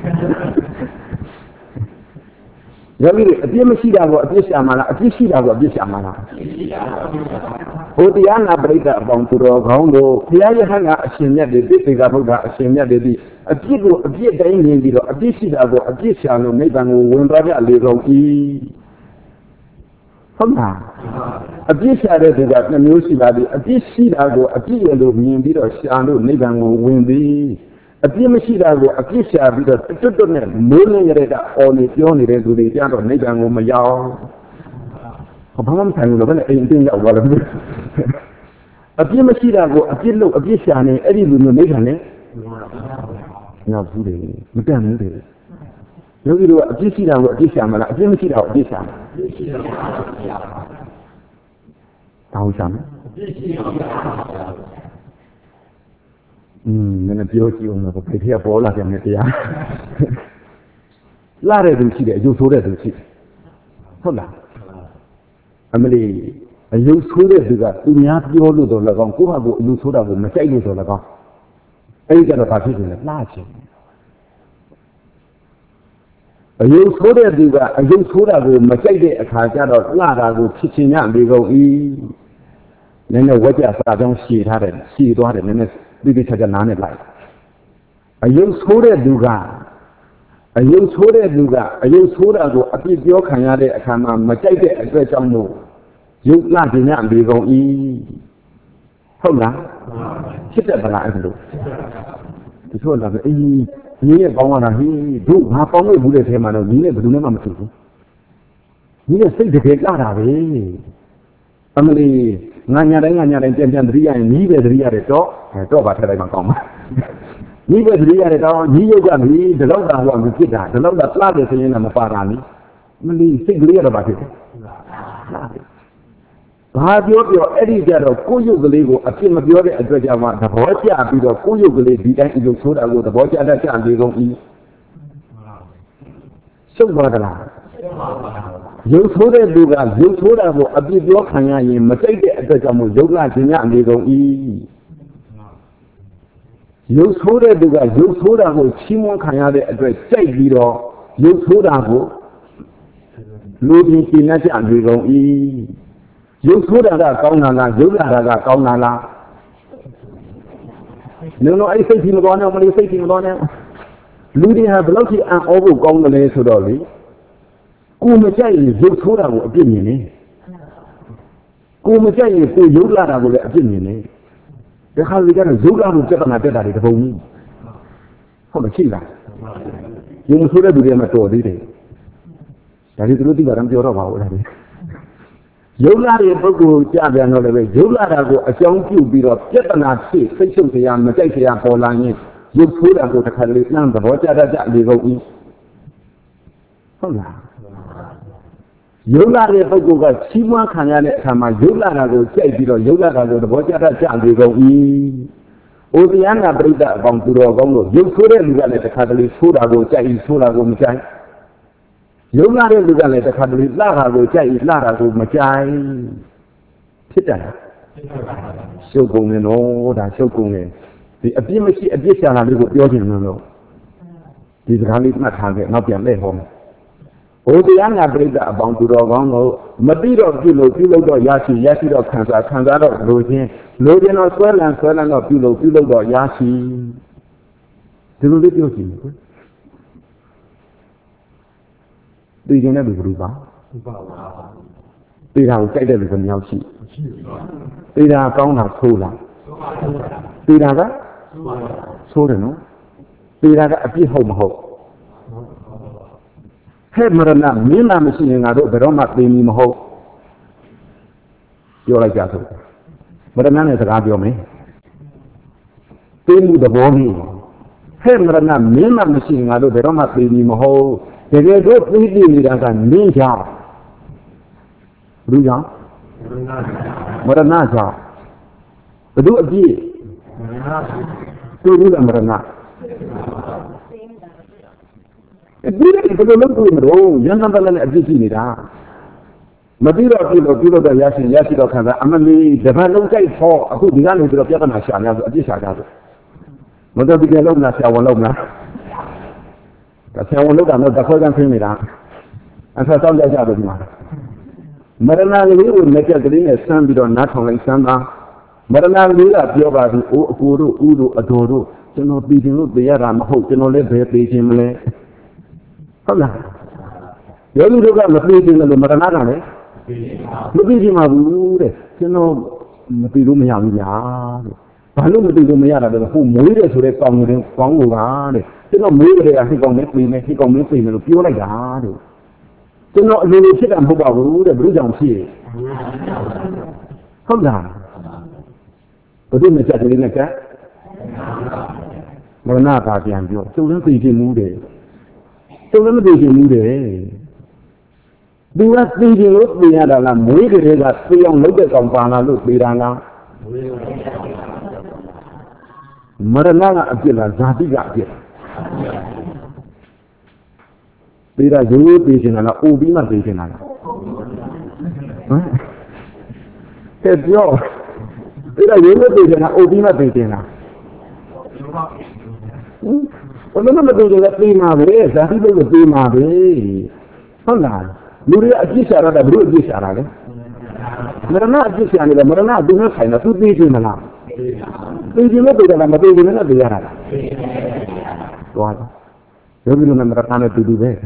ယောဂီတွေအပြစ်မရှိတာကိုအပြစ်ရှာမှာလားအပြစ်ရှိတာကိုအပြစ်ရှာမှာလားဘုရားနာပရိသတ်အပေါင်းသူတော်ကောင်းတို့ဘုရားရဟန်းကအရှင်မြတ်တွေတိသေကဗုဒ္ဓအရှင်မြတ်တွေဒီအပြစ်ကိုအပြစ်တိုင်းမြင်ပြီးတော့အပြစ်ရှိတာကိုအပြစ်ရှာလို့နိဗ္ဗာန်ကိုဝင်သွားကြလေကုန်၏ဟုတ်လားအပြစ်ရှာတဲ့သူကနှစ်မျိုးရှိပါသည်အပြစ်ရှိတာကိုအပြစ်ရလို့မြင်ပြီးတော့ရှာလို့နိဗ္ဗာန်ကိုဝင်သည်အပြစ်မရှိတာကိုအပြစ်ရှာပြီးတော့တွတ်တွတ်နဲ့မိုးလင်းရတဲ့အော်နေပြောနေတဲ့သူတွေကြတော့နိဗ္ဗာန်ကိုမရောက်ဘာမှမဆိုင်ဘူးလို့ပဲအိမ်တင်းရောက်သွားတယ်အပြစ်မရှိတာကိုအပြစ်လို့အပြစ်ရှာနေအဲ့ဒီလူမျိုးနိဗ္ဗာန်နဲ့ရောက်ဘူးတယ်မတန်ဘူးတယ်ယောဂီတို့ကအပြစ်ရှိတာကိုအပြစ်ရှာမလားအပြစ်မရှိတာကိုအပြစ်ရှာမလားအပြစ်ရှိတာကိုရှာတောင်းရှာမယ်အပြစ်ရှိတာอืมနည်းနည်းပြောကြည့်အောင်တော့ဖိတ်ထက်ပေါ်လာပြန်တယ်တရားလာတဲ့သူရှိတယ်အယုတ်ဆိုးတဲ့သူရှိတယ်ဟုတ်လားအမလီအယုတ်ဆိုးတဲ့သူကသူများပြောလို့တော့လည်းကောင်းကိုယ့်ဟာကိုယ်အယုတ်ဆိုးတာကိုမကြိုက်လို့တော့လည်းကောင်းအဲ့ဒီကတော့ဘာဖြစ်နေလဲလှချင်အယုတ်ဆိုးတဲ့သူကအယုတ်ဆိုးတာကိုမကြိုက်တဲ့အခါကျတော့လှတာကိုဖြစ်ချင်ရလေကုန်၏နည်းနည်းဝက်ကြစာကြောင်းရှည်ထားတယ်ရှည်သွားတယ်နည်းနည်းဒီဒီချက်ချက်နားနဲ့လိုက်အယုတ်ဆိုးတဲ့သူကအယုတ်ဆိုးတဲ့သူကအယုတ်ဆိုးတာကိုအပြစ်ပြောခံရတဲ့အခါမှာမကြိုက်တဲ့အတွက်ကြောင့်မို့ယုတ်လာခြင်းနဲ့လေကုန်၏ဟုတ်လားဖြစ်တဲ့ဗလားအဲ့လိုဒီဆိုလာပဲအေးညီရဲ့ပေါင်းရတာဟေးတို့ငါပေါင်းလို့ဘူးတဲ့ထဲမှာတော့ညီနဲ့ဘယ်သူမှမဖြစ်ဘူးညီရဲ့စိတ်တကယ်လာတာပဲအမလီငါညာတိုင်းငါညာတိုင်းပြန်ပြန်သတိရရင်ညီးပဲသတိရတယ်တော့တော့ပါထက်လိုက်မှကောင်းပါညီးပဲသတိရတယ်တော့ညီးရုပ်ကမီးဒီလောက်သာတော့မဖြစ်တာဒီလောက်သာလှတယ်ဆိုရင်လည်းမပါတာနိမလီစိတ်ကလေးရတော့ပါဖြစ်တယ်ဘာပြောပြောအဲ့ဒီကြတော့ကိုယ့်ရုပ်ကလေးကိုအဖြစ်မပြောတဲ့အတွက်ကြောင့်မှသဘောကျပြီးတော့ကိုယ့်ရုပ်ကလေးဒီတိုင်းအယုတ်ဆိုးတာကိုသဘောကျတတ်ကြလေကုန်၏ရှုပ်သွားသလားရုပ်ဆိုးတဲ့လူကရုပ်ဆိုးတာကိုအပြစ်ပြောခံရရင်မစိတ်တဲ့အတွက်ကြောင့်မို့ရုပ်လာခြင်းရအနေကုန်၏ရုပ်ဆိုးတဲ့လူကရုပ်ဆိုးတာကိုချီးမွမ်းခံရတဲ့အတွက်ကြိုက်ပြီးတော့ရုပ်ဆိုးတာကိုလူကြီးရှင်းနေကြအနေကုန်၏ရုပ်ဆိုးတာကကောင်းတာလားရုပ်လာတာကကောင်းတာလားနင်တို့အဲ့စိတ်ကြီးမတော်နဲ့မလေးစိတ်ကြီးမတော်နဲ့လူတွေဟာဘယ်လောက်ထိအံ့ဩဖို့ကောင်းတယ်လဲဆိုတော့လေကိုမကြိုက်ရင်ရုပ်ဆိုးတာကိုအပြစ်မြင်နေကိုမကြိုက်ရင်ကိုရုပ်လာတာကိုလည်းအပြစ်မြင်နေဒီခါလေးကတော့ရုပ်လာလို့ပြဿနာတက်တာတွေတပုံကြီးဟုတ်မချိလားရုပ်ဆိုးတဲ့လူတွေမှတော်သေးတယ်ဒါတွေသူတို့သိတာတော့ပြောတော့ပါဘူးလားရုပ်လာတဲ့ပုဂ္ဂိုလ်ကြပြန်တော့လည်းပဲရုပ်လာတာကိုအကြောင်းပြုပြီးတော့ပြဿနာဖြစ်စိတ်ရှုပ်စရာမကြိုက်စရာပေါ်လာရင်ရုပ်ဆိုးတာကိုတစ်ခါလေးနှမ်းသဘောကျတတ်ကြလေကုန်၏ဟုတ်လားယုံလာတဲ့ပုဂ္ဂိုလ်ကချီးမွမ်းခံရတဲ့အခါမှာယုံလာတာကိုကြိုက်ပြီးတော့ယုံလာတာကိုသဘောကျတတ်ကြလေကုန်၏ဩဇယနာပရိသတ်အပေါင်းသူတော်ကောင်းတို့ရုပ်ဆိုးတဲ့လူကလည်းတစ်ခါတလေဆိုးတာကိုကြိုက်ပြီးဆိုးတာကိုမကြိုက်ယုံလာတဲ့လူကလည်းတစ်ခါတလေလှတာကိုကြိုက်ပြီးလှတာကိုမကြိုက်ဖြစ်တယ်ရှုပ်ကုန်နေတော့ဒါရှုပ်ကုန်နေဒီအပြစ်မရှိအပြစ်ရှာတာလေးကိုပြောချင်တယ်လို့ဒီစကားလေးမှတ်ထားခဲ့နောက်ပြန်လဲဟောမယ်ဘုရားနာပရိသတ်အပေါင်းသူတော်ကောင်းတို့မတိတော့ပြုလို့ပြုလို့တော့ရရှိရရှိတော့ခံစားခံစားတော့လိုခြင်းလိုခြင်းတော့ဆွဲလန်းဆွဲလန်းတော့ပြုလို့ပြုလို့တော့ရရှိဒီလိုလေးပြောကြည့်ကွသိခြင်းနဲ့ဘယ်လိုပါသိတာကိုကြိုက်တဲ့လူကမြောက်ရှိသိတာကောင်းတာဆိုးလားသိတာကဆိုးတယ်နော်သိတာကအပြစ်ဟုတ်မဟုတ်ဟဲ့မရဏမင်းလာမရှိရင်ငါတို့ဘယ်တော့မှသိမီမဟုတ်ပြောလိုက်ကြဆိုမရဏနဲ့စကားပြောမယ်သိမှုသဘောကြီးဟဲ့မရဏမင်းလာမရှိရင်ငါတို့ဘယ်တော့မှသိမီမဟုတ်တကယ်တော့သိသိနေတာကနင်းကြောင့်ဘူးကြောင့်မရဏကြောင့်ဘယ်သူအပြည့်သိဘူးလားမရဏဒီလိုဘယ်လိုလုပ်လို့မလို့ရန်ကံလည်းအပြစ်ရှိနေတာမပြီးတော့ပြုလို့ပြုလို့တော့ရရှိရရှိတော့ခံစားအမလီတပတ်လုံးကြိုက်ဖို့အခုဒီကနေပြီးတော့ပြဿနာရှာများဆိုအပြစ်ရှာကြဆိုမတော်ဒီကလုံးလားဆရာဝန်လုံးလားဒါဆရာဝန်လုံးကတော့တစ်ခွက်ကင်းနေတာအဆက်ဆောင်ကြကြတယ်ဒီမှာမရဏကလေးကိုလက်ကျက်ကလေးနဲ့ဆမ်းပြီးတော့နားထောင်လိုက်ဆမ်းပါမရဏကလေးကပြောပါဘူးအိုးအကိုတို့ဦးတို့အတော်တို့ကျွန်တော်ပြည်တင်လို့သိရတာမဟုတ်ကျွန်တော်လည်းဘယ်သိခြင်းမလဲဟုတ်လားယောဂီတို့ကမသိခြင်းလို့မရဏကလည်းမသိခြင်းမဘူးတဲ့ကျွန်တော်မသိလို့မရဘူးလားတဲ့ဘာလို့မသိလို့မရတာလဲဟိုမွေးတယ်ဆိုတဲ့ကောင်းကင်ကောင်းကိုပါတဲ့ကျွန်တော်မွေးတယ်ကဟိကောင်းနဲ့ပြင်မယ်ဟိကောင်းနဲ့ပြင်မယ်လို့ပြောလိုက်တာတဲ့ကျွန်တော်အလိုလိုဖြစ်တာမဟုတ်ပါဘူးတဲ့ဘယ်လိုကြောင့်ဖြစ်ဟုတ်လားဘယ်သူမှစက်ကလေးနဲ့ကမရဏကပြန်ပြောကျုပ်လည်းသိခြင်းမူးတယ်ကျုပ်လည်းမသိခြင်းမူးတယ်သူကသိခြင်းလို့သိရတာလားမွေးကလေးကသိအောင်လုပ်တဲ့ကောင်ပါလာလို့သိတာလားမရဏကအပြစ်လားဇာတိကအပြစ်သိတာရိုးရိုးသိခြင်းလားအိုပြီးမှသိခြင်းလားဟမ်ကဲပြောသိတာရိုးရိုးသိခြင်းလားအိုပြီးမှသိခြင်းလားဘယ်လိုမှမသိကြလဲသိမှာပဲဇာတိလို့သိမှာပဲဟုတ်လားလူတွေအပြစ်ရှာတာဘယ်လိုအပြစ်ရှာတာလဲမရဏအပြစ်ရှာနေတယ်မရဏသူနဲ့ဆိုင်တာသူသိခြင်းမလားသိခြင်းနဲ့သိတယ်လားမသိခြင်းနဲ့သိရတာလားသွားတယ်ယောဂီတို့နဲ့မရဏနဲ့တူတူပဲ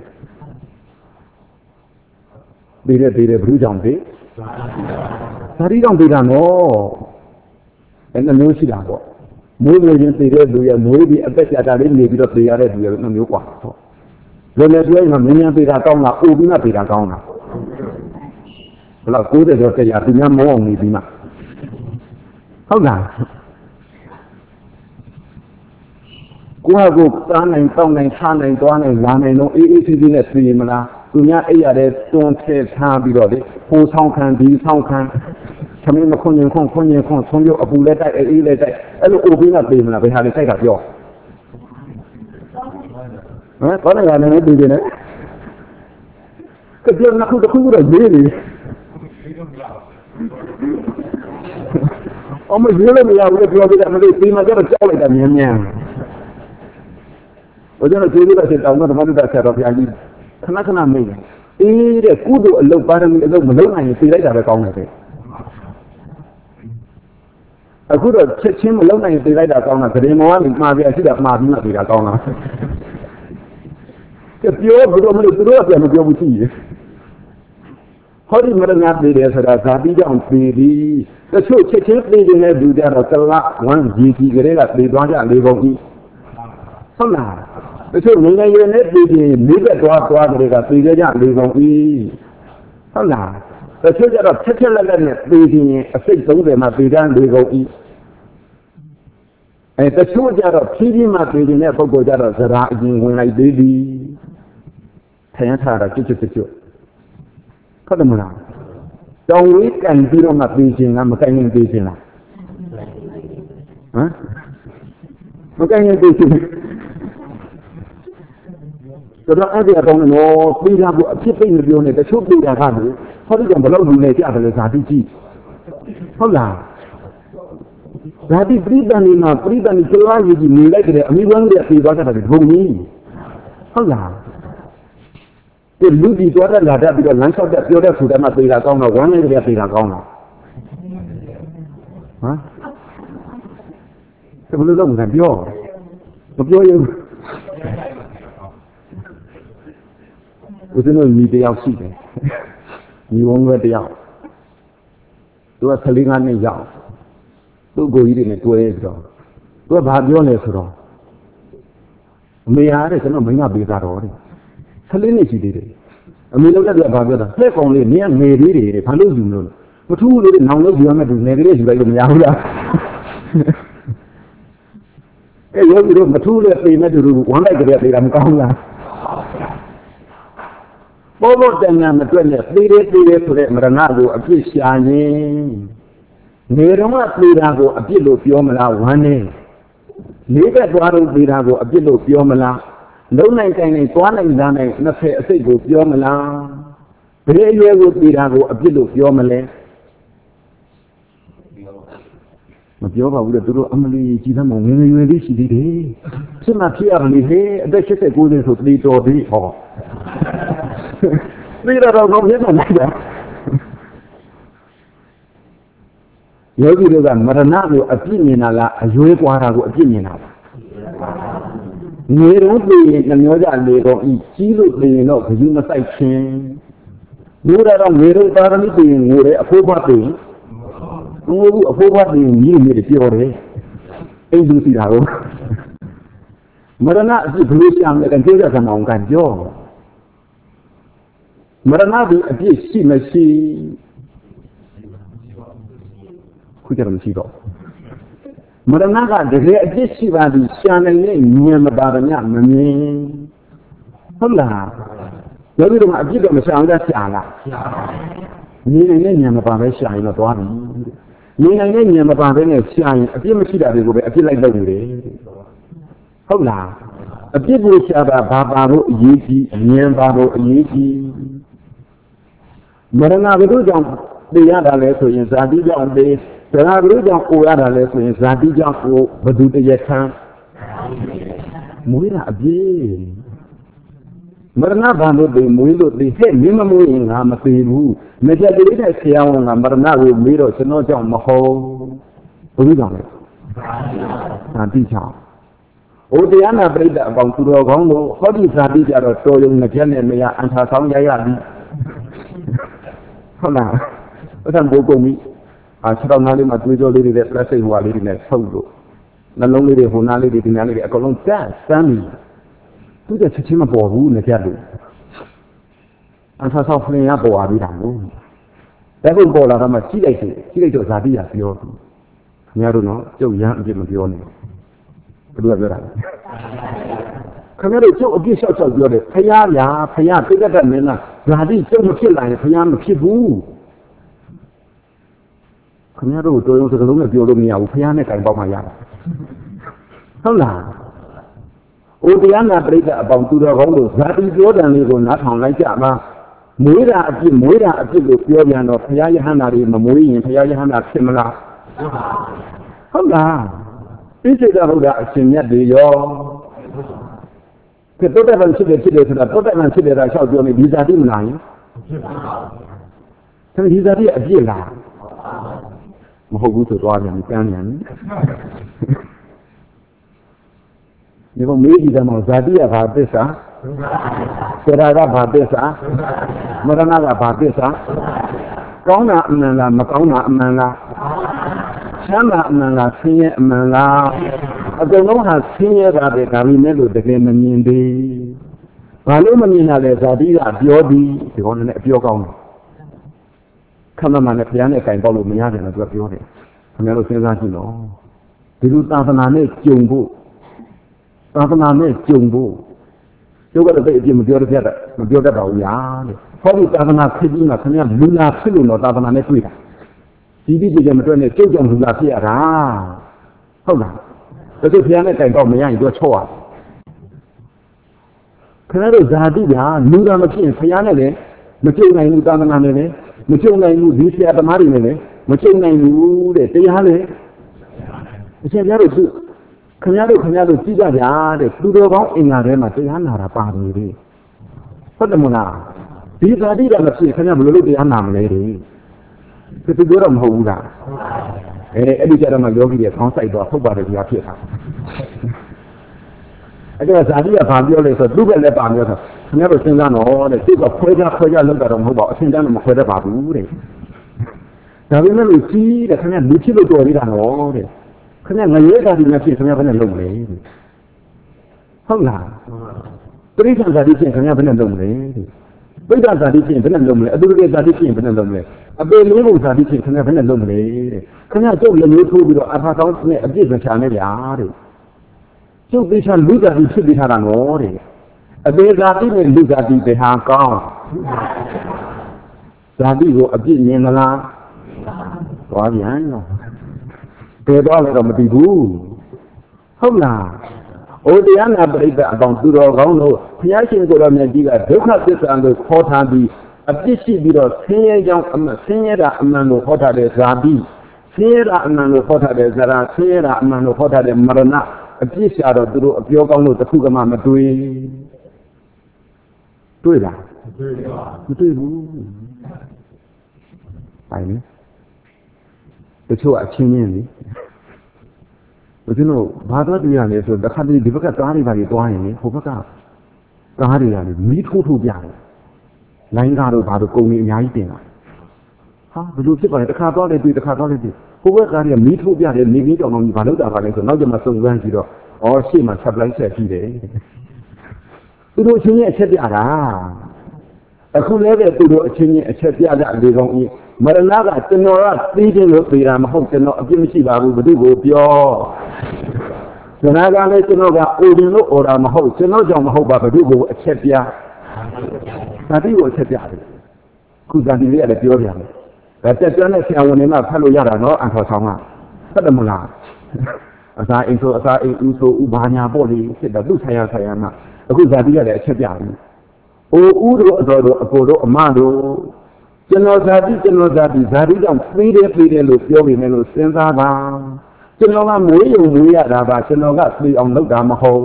သိတဲ့သိတဲ့ဘုရားကြောင့်သိဇာတိကြောင့်သိတာနော်အဲ့နှမျိုးရှိတာပေါ့မွေးနေခြင်းသိတဲ့လူရမွေးပြီးအသက်ကြာတာလေးနေပြီးတော့သိရတဲ့လူရနှမျိုးกว่าဟုတ်လွယ်လွယ်ပြောရင်မင်းများသိတာကောင်းလားအိုပြီးမှသိတာကောင်းလားဘယ်လောက်ကိုးတယ်ဆိုတရားသူများမောအောင်နေပြီးမှဟုတ်လားကိုယ့်ဟာကိုယ်စားနိုင်တောင်းနိုင်ထားနိုင်သွားနိုင်လာနိုင်တော့အေးအေးဆေးဆေးနဲ့သိရင်မလားသူများအိပ်ရတဲ့တွန်းထည့်ထားပြီးတော့လေဟိုဆောင်ခံဒီဆောင်ခံသမီးမခွန်ရင်ခွန်ခွန်ရင်ခွန်ဆုံးပြုတ်အပူလည်းတိုက်အေးလည်းတိုက်အဲ့လိုအိုပြီးမှသိမလားဘယ်ဟာလေးတိုက်တာပြောဟမ်ဘာလဲငါလည်းသိတယ်နဲ့ကပြောနှစ်ခုတစ်ခုတော့ရေးနေအမရေးလို့မရဘူးပြောပြတယ်မသိပြီးမှကျတော့ကြောက်လိုက်တာမြင်းမြန်းဘယ်ကြောင့်ကျေးဇူးတော်ရှင်တောင်းတော့ဓမ္မတုဒ္ဒဆရာတော်ဘုရားကြီးခဏခဏမေးတယ်အေးတဲ့ကုသိုလ်အလုပ်ပါရမီအလုပ်မလုပ်နိုင်ရင်သိလိုက်တာပဲကောင်းတယ်တဲ့အခုတော့ချက်ချင်းမလုပ်နိုင်ရင်သိလိုက်တာကောင်းတာဂရင်မောကမှာပြရှိတာမှာပြီးမှသိတာကောင်းတာကပြောဘယ်လိုမလို့သူတို့ကပြန်မပြောဘူးရှိရဲ့ဟောဒီမရဏပြည်တယ်ဆိုတာဇာတိကြောင့်ပြည်ပြီးတချို့ချက်ချင်းပြည်နေတဲ့လူကြတော့ကလဝမ်းကြီးကြီးကလေးကပြည်သွားကြလေကုန်ပြီဟုတ်လားတချို့ငငယ်ရွယ်နဲ့ပြည်ပြီးမိဘသွားသွားကလေးကပြည်ကြလေကုန်ပြီဟုတ်လားတချို့ကြတော့ချက်ချက်လက်လက်နဲ့ပြည်ပြီးရင်အစိတ်သုံးဆယ်မှပြည်တန်းလေကုန်ပြီအဲတချို့ကြတော့ဖြည်းဖြည်းမှပြည်နေတဲ့ပုဂ္ဂိုလ်ကြတော့ဇရာအရင်ဝင်လိုက်သေးသည်ထိုင်ရထားတာကျွတ်ကျွတ်ကျွတ်ဟုတ်တယ်မလားတောင်ဝေးကန်ပြီးတော့မှပြီးခြင်းလားမကန်ရင်ပြီးခြင်းလားဟမ်မကန်ရင်ပြီးခြင်းတော့အဲ့ဒီအကောင်တော့ပြီးတာကိုအဖြစ်ပိတ်မပြောနဲ့တချို့ပြီးတာကလို့ဟောဒီကဘလောက်လူနေကြတယ်လဲဇာတိကြီးဟုတ်လားဇာတိပရိသန်နေမှာပရိသန်နေကျွားကြီးနေလိုက်တဲ့အမိဘန်းတွေပြေသွားတတ်တယ်ဘုံကြီးဟုတ်လားဒီလူကြီးသွားတဲ့လာတတ်ပြီးတော့လမ်းလျှောက်တဲ့ပြောတဲ့ဆူတဲ့မှာပြေတာကောင်းတော့ဝမ်းနေကြပြေတာကောင်းတော့ဟမ်ဘယ်လိုလုပ်မလဲပြောမပြောရင်ဦးဇင်းတို့ညီတယောက်ရှိတယ်ညီဝန်းကတယောက်သူကဆယ်လေးငါးနှစ်ရောက်သူ့ကိုကြီးတွေနဲ့တွဲပြီးတော့သူကဘာပြောလဲဆိုတော့အမေအားတဲ့ကျွန်တော်မိန်းမပေးသားတော်တဲ့ဆယ်လေးနှစ်ရှိသေးတယ်အမေလောက်တဲ့ကဘာပြောတာလက်ကောင်လေးနင်းကငယ်သေးတယ်တဲ့ဘာလို့ယူလို့မထူးလို့နောင်လို့ယူရမယ်သူငယ်သေးတယ်ယူလိုက်လို့မရဘူးလားအဲယောဂီတို့မထူးလို့ပြေမဲ့သူတို့ဝမ်းလိုက်ကြတဲ့ပြေတာမကောင်းလားဘောဘောတန်ငါမတွေ့နဲ့ပြေးသေးပြေးသေးဆိုတဲ့မရဏကိုအပြစ်ရှာခြင်းနေတော့မှပြေးတာကိုအပြစ်လို့ပြောမလားဝမ်းနေလေးဘက်သွားတော့ပြေးတာကိုအပြစ်လို့ပြောမလားလုံးနိုင်တိုင်းနိုင်သွားနိုင်သားနိုင်နှစ်ဖက်အစိတ်ကိုပြောမလားဘယ်အရွယ်ကိုပြေးတာကိုအပြစ်လို့ပြောမလဲမပြောပါဘူးလေသူတို့အမလီကြီးသမ်းမငယ်ငယ်ရွယ်လေးရှိသေးတယ်စစ်မှဖြစ်ရမလို့ဟဲ့အသက်၈၉နှစ်ဆိုတည်တော်သေးဟောသိရတော့ကောင်းဖြစ်နေတယ်ယောဂီတို့ကမရဏကိုအပြစ်မြင်တာလားအရွယ်ကွာတာကိုအပြစ်မြင်တာလားငယ်တော့ပြေရင်နှမျောကြလေတော့ဤကြီးလို့ပြေရင်တော့ဘယ်သူမဆိုင်ချင်းငိုးတော့ငယ်တော့သာရဏိပြေရင်ငိုတယ်အဖိုးဘတ်ပြေငိုဘူးအဖိုးဘတ်ပြေညီးနေတယ်ပြောတယ်အိမ်သူစီတာကိုမရဏအပြစ်ဘလို့ရှာမလဲကကြိုးကြဆံအောင်ကန်ပြောမရဏဒီအပြစ်ရှိမရှိခုကြတော့မရှိတော့မရဏကတကယ်အပြစ်ရှိပါသည်ရှာနိုင်တဲ့ဉာဏ်မပါဒမြမမြင်ဟုတ်လားယောဂီတို့ကအပြစ်တော့မရှာအောင်ရှာလားရှာပါဘူးဉာဏ်နိုင်တဲ့ဉာဏ်မပါပဲရှာရင်တော့သွားပြီဉာဏ်နိုင်တဲ့ဉာဏ်မပါပဲနဲ့ရှာရင်အပြစ်မရှိတာတွေကိုပဲအပြစ်လိုက်လုပ်နေတယ်ဟုတ်လားအပြစ်ကိုရှာတာဘာပါလို့အရေးကြီးဉာဏ်ပါလို့အရေးကြီးမရဏဘုဒ္ဓကြောင့်သိရတာလဲဆိုရင်ဇာတိကြောင့်သိဇာဘုဒ္ဓကြောင့်ကိုရတာလဲဆိုရင်ဇာတိကြောင့်ကိုဘဒုတရခံမွေးတာအပြည့်မရဏဘာလို့သိမွေးလို့သိဟဲ့မင်းမမွေးရင်ငါမသိဘူးမကြတဲ့တဲ့ဆရာဝန်ကမရဏကိုမေးတော့ကျွန်တော်ကြောင့်မဟုတ်ဘုရားကြောင့်လဲဇာတိကြောင့်ဟိုတရားနာပြိတ္တအပေါင်းသူတော်ကောင်းတို့ဟောဒီဇာတိကြတော့တော်ရုံနဲ့ပြက်နဲ့မရအန်ထာဆောင်ရရပြီဟုတ်လားအဲ့ဒါဘိုးကုန်ပြီအာခြေတော်နားလေးမှာတွေးကြောလေးတွေနဲ့ plastic ဟိုဟာလေးတွေနဲ့ဆုပ်လို့နှလုံးလေးတွေဟိုနားလေးတွေဒီနားလေးတွေအကုန်လုံးတက်စမ်းပြီသူကချက်ချင်းမပေါ်ဘူးနဲ့ကြလို့အန်ထာဆောင်ဖလင်ရပေါ်လာပြီတာလို့ဒါကုန်ပေါ်လာတော့မှကြီးလိုက်တယ်ကြီးလိုက်တော့ဇာတိရပြောသူခင်ဗျားတို့နော်ကျုပ်ရမ်းအပြစ်မပြောနဲ့ဘယ်လိုပြောတာခင်ဗျားတို့ကျုပ်အပြစ်လျှောက်လျှောက်ပြောတယ်ဖယားဗျာဖယားပြည့်တတ်မင်းလားဇာတိကျုပ်မဖြစ်လာရင်ဖယားမဖြစ်ဘူးခင်ဗျားတို့တော်ရုံစကလုံးနဲ့ပြောလို့မရဘူးဖယားနဲ့တိုင်ပေါက်မှရတာဟုတ်လားဟိုတရားနာပြိတ္တအပေါင်းသူတော်ကောင်းတို့ဇာတိပြောတယ်လေးကိုနားထောင်လိုက်ကြပါမွေးတာအပြစ်မွေးတာအပြစ်လို့ပြောပြန်တော့ဖယားယဟန္တာတွေမမွေးရင်ဖယားယဟန္တာဖြစ်မလားဟုတ်လားဣစိတဗုဒ္ဓအရှင်မြတ်တွေရောကတောတပံဖြစ်တယ်ဖြစ်တယ်ဆိုတာတောတပံဖြစ်တယ်တာလျှောက်ပြောနေဒီဇာတိမလားယဖြစ်ပါဘူးဒီဇာတိအပြစ်လားမဟုတ်ဘူးဆိုသွားပြန်ကမ်းပြန်ဒီကမေးကြည့်တယ်မှာဇာတိကဘာသစ္စာစေရာကဘာသစ္စာမရဏကဘာသစ္စာကောင်းတာအမှန်လားမကောင်းတာအမှန်လားချမ်းသာအမှန်လားဆင်းရဲအမှန်လားအကုန်လုံးဟာဆင်းရဲတာပဲဒါပေမဲ့လို့တကယ်မမြင်သေးဘာလို့မမြင်တာလဲဇာတိကပြောပြီးဒီကောင်နဲ့အပြောကောင်းတယ်ခမမနဲ့ဘုရားနဲ့ကင်ပေါက်လို့မရတယ်လို့သူကပြောတယ်ခင်ဗျားတို့စဉ်းစားကြည့်တော့ဒီလိုသာသနာနဲ့ကြုံဖို့သာသနာနဲ့ကြုံဖို့ကျုပ်ကတော့သိအပြစ်မပြောတတ်တာမပြောတတ်ပါဘူးညာတဲ့ဟောဒီသာသနာဖြစ်ပြီးမှခင်ဗျာလူနာဖြစ်လို့တော့သာသနာနဲ့တွေ့တာဒီဒီကြည့်ကြမတွေ့နဲ့ကျုပ်ကြောင့်လူနာဖြစ်ရတာဟုတ်လားဒါဆိုဖျားနဲ့တိုင်တော့မရရင်တော့ချော့ရခင်ဗျားတို့ဇာတိကလူနာမဖြစ်ရင်ဖျားနဲ့လည်းမကျုံနိုင်ဘူးသာသနာနဲ့လည်းမကျုံနိုင်ဘူးဒီဆရာသမားတွေနဲ့လည်းမကျုံနိုင်ဘူးတဲ့တရားလည်းအရှင်ဘုရားတို့ခင်ဗျားတို့ခင်ဗျားတို့ကြည့်ကြဗျာတဲ့သူတော်ကောင်းအင်္ဂါထဲမှာတရားနာတာပါနေတယ်ဟုတ်တယ်မလားဒီဇာတိကမဖြစ်ခင်ဗျားဘယ်လိုလုပ်တရားနာမလဲတဲ့သူပြောတော့မဟုတ်ဘူးလားအဲအဲ့ဒီကြတော့မှယောဂီတွေခေါင်းဆိုင်တော့ဟုတ်ပါတယ်ကြာဖြစ်တာအဲ့ဒါဇာတိကဘာပြောလဲဆိုသူ့ဘက်လည်းပါပြောဆိုခင်ဗျားတို့စဉ်းစားတော့တဲ့သူကခွဲခြားခွဲခြားလုပ်တာတော့မဟုတ်ပါဘူးအရှင်တန်းတော့မခွဲတတ်ပါဘူးတဲ့ဒါပေမဲ့လို့ကြီးတဲ့ခင်ဗျားလူဖြစ်လို့တော်သေးတာနော်တဲ့ခင်ဗျားငရဲဇာတိနဲ့ဖြစ်ခင်ဗျားဘယ်နဲ့လုပ်မလဲဟုတ်လားပရိစ္ဆေဇာတိဖြစ်ခင်ဗျားဘယ်နဲ့လုပ်မလဲပိဋကဇာတိဖြစ်ဘယ်နဲ့လုပ်မလဲအတုရေဇာတိဖြစ်ဘယ်နဲ့လုပ်မလဲအပေလေးဘုံဇာတိဖြစ်ခင်ဗျားဘယ်နဲ့လုပ်မလဲတဲ့ခင်ဗျားကျုပ်လည်းမျိုးထိုးပြီးတော့အထာကောင်းနဲ့အပြည့်စချာနဲ့ဗျာတဲ့ကျုပ်သေချာလူဇာတိဖြစ်ပြီးထားတာနော်တဲ့အပေဇာတိနဲ့လူဇာတိဘယ်ဟာကောင်းဇာတိကိုအပြည့်မြင်သလားသွားပြန်တော့ဘယ်တော့လဲတော့မသိဘူးဟုတ်လားဩတရားနာပရိသတ်အပေါင်းသူတော်ကောင်းတို့ဘုရားရှင်ကိုယ်တော်မြတ်ကြီးကဒုက္ခသစ္စာကိုခေါ်ထားပြီးအပြစ်ရှိပြီးတော့ဆင်းရဲကြောင်းအမှန်ဆင်းရဲတာအမှန်ကိုခေါ်ထားတဲ့ဇာတိဆင်းရဲတာအမှန်ကိုခေါ်ထားတဲ့ဇရာဆင်းရဲတာအမှန်ကိုခေါ်ထားတဲ့မရဏအပြစ်ရှာတော့သူတို့အပြောကောင်းလို့တစ်ခုကမှမတွေ့တွေ့လားမတွေ့ပါဘူးမတွေ့ဘူးပိုင်းလေတချို့အချင်းချင်းလေဦးဇင်းတို့ဘာသာတွေ့ရလဲဆိုတခါတည်းဒီဘက်ကသားတွေပါတွေတွားရင်လေဟိုဘက်ကသားတွေကလေမီးထိုးထိုးပြတယ်လိုင်းကားတို့ဘာတို့ကုန်နေအများကြီးတင်လာဟာဘယ်လိုဖြစ်ပါလဲတခါတော့လေတွေ့တခါတော့လေတွေ့ဟိုဘက်ကသားတွေကမီးထိုးပြတယ်နေကြီးတောင်တောင်ကြီးဘာလို့တာပါလဲဆိုနောက်ကျမှစုံစမ်းကြည့်တော့ဩရှေ့မှာ supply set ရှိတယ်သူတို့အချင်းချင်းအချက်ပြတာအခုလည်းပဲသူတို့အချင်းချင်းအချက်ပြကြလေကောင်းကြီးမရဏကကျွန်တော်ကသိတယ်လို့ပြောတာမဟုတ်ကျွန်တော်အပြစ်မရှိပါဘူးဘုသူကိုပြောဇနာကလည်းကျွန်တော်ကအိုဒင်လို့အော်တာမဟုတ်ကျွန်တော်ကြောင့်မဟုတ်ပါဘုသူကိုအချက်ပြဇာတိကိုအချက်ပြတယ်ခုဇာတိလေးလည်းပြောပြတယ်ဒါတက်ကျွမ်းတဲ့ဆရာဝန်တွေမှဖတ်လို့ရတာနော်အန်ထော်ဆောင်ကဟုတ်တယ်မလားအစာအိမ်ဆိုအစာအိမ်ဦးဆိုဥဘာညာပေါ့လေဖြစ်တော့သူ့ဆိုင်ရဆိုင်ရမှာအခုဇာတိကလည်းအချက်ပြတယ်အိုဦးတို့အတော်တို့အကိုတို့အမတို့ကျွန်တော်ဇာတိကျွန်တော်ဇာတိဇာတိကြောင့်ပြီးတယ်ပြီးတယ်လို့ပြောပြီးမယ်လို့စဉ်းစားပါကျွန်တော်ကမွေးရုံမွေးရတာပါကျွန်တော်ကပြီးအောင်လုပ်တာမဟုတ်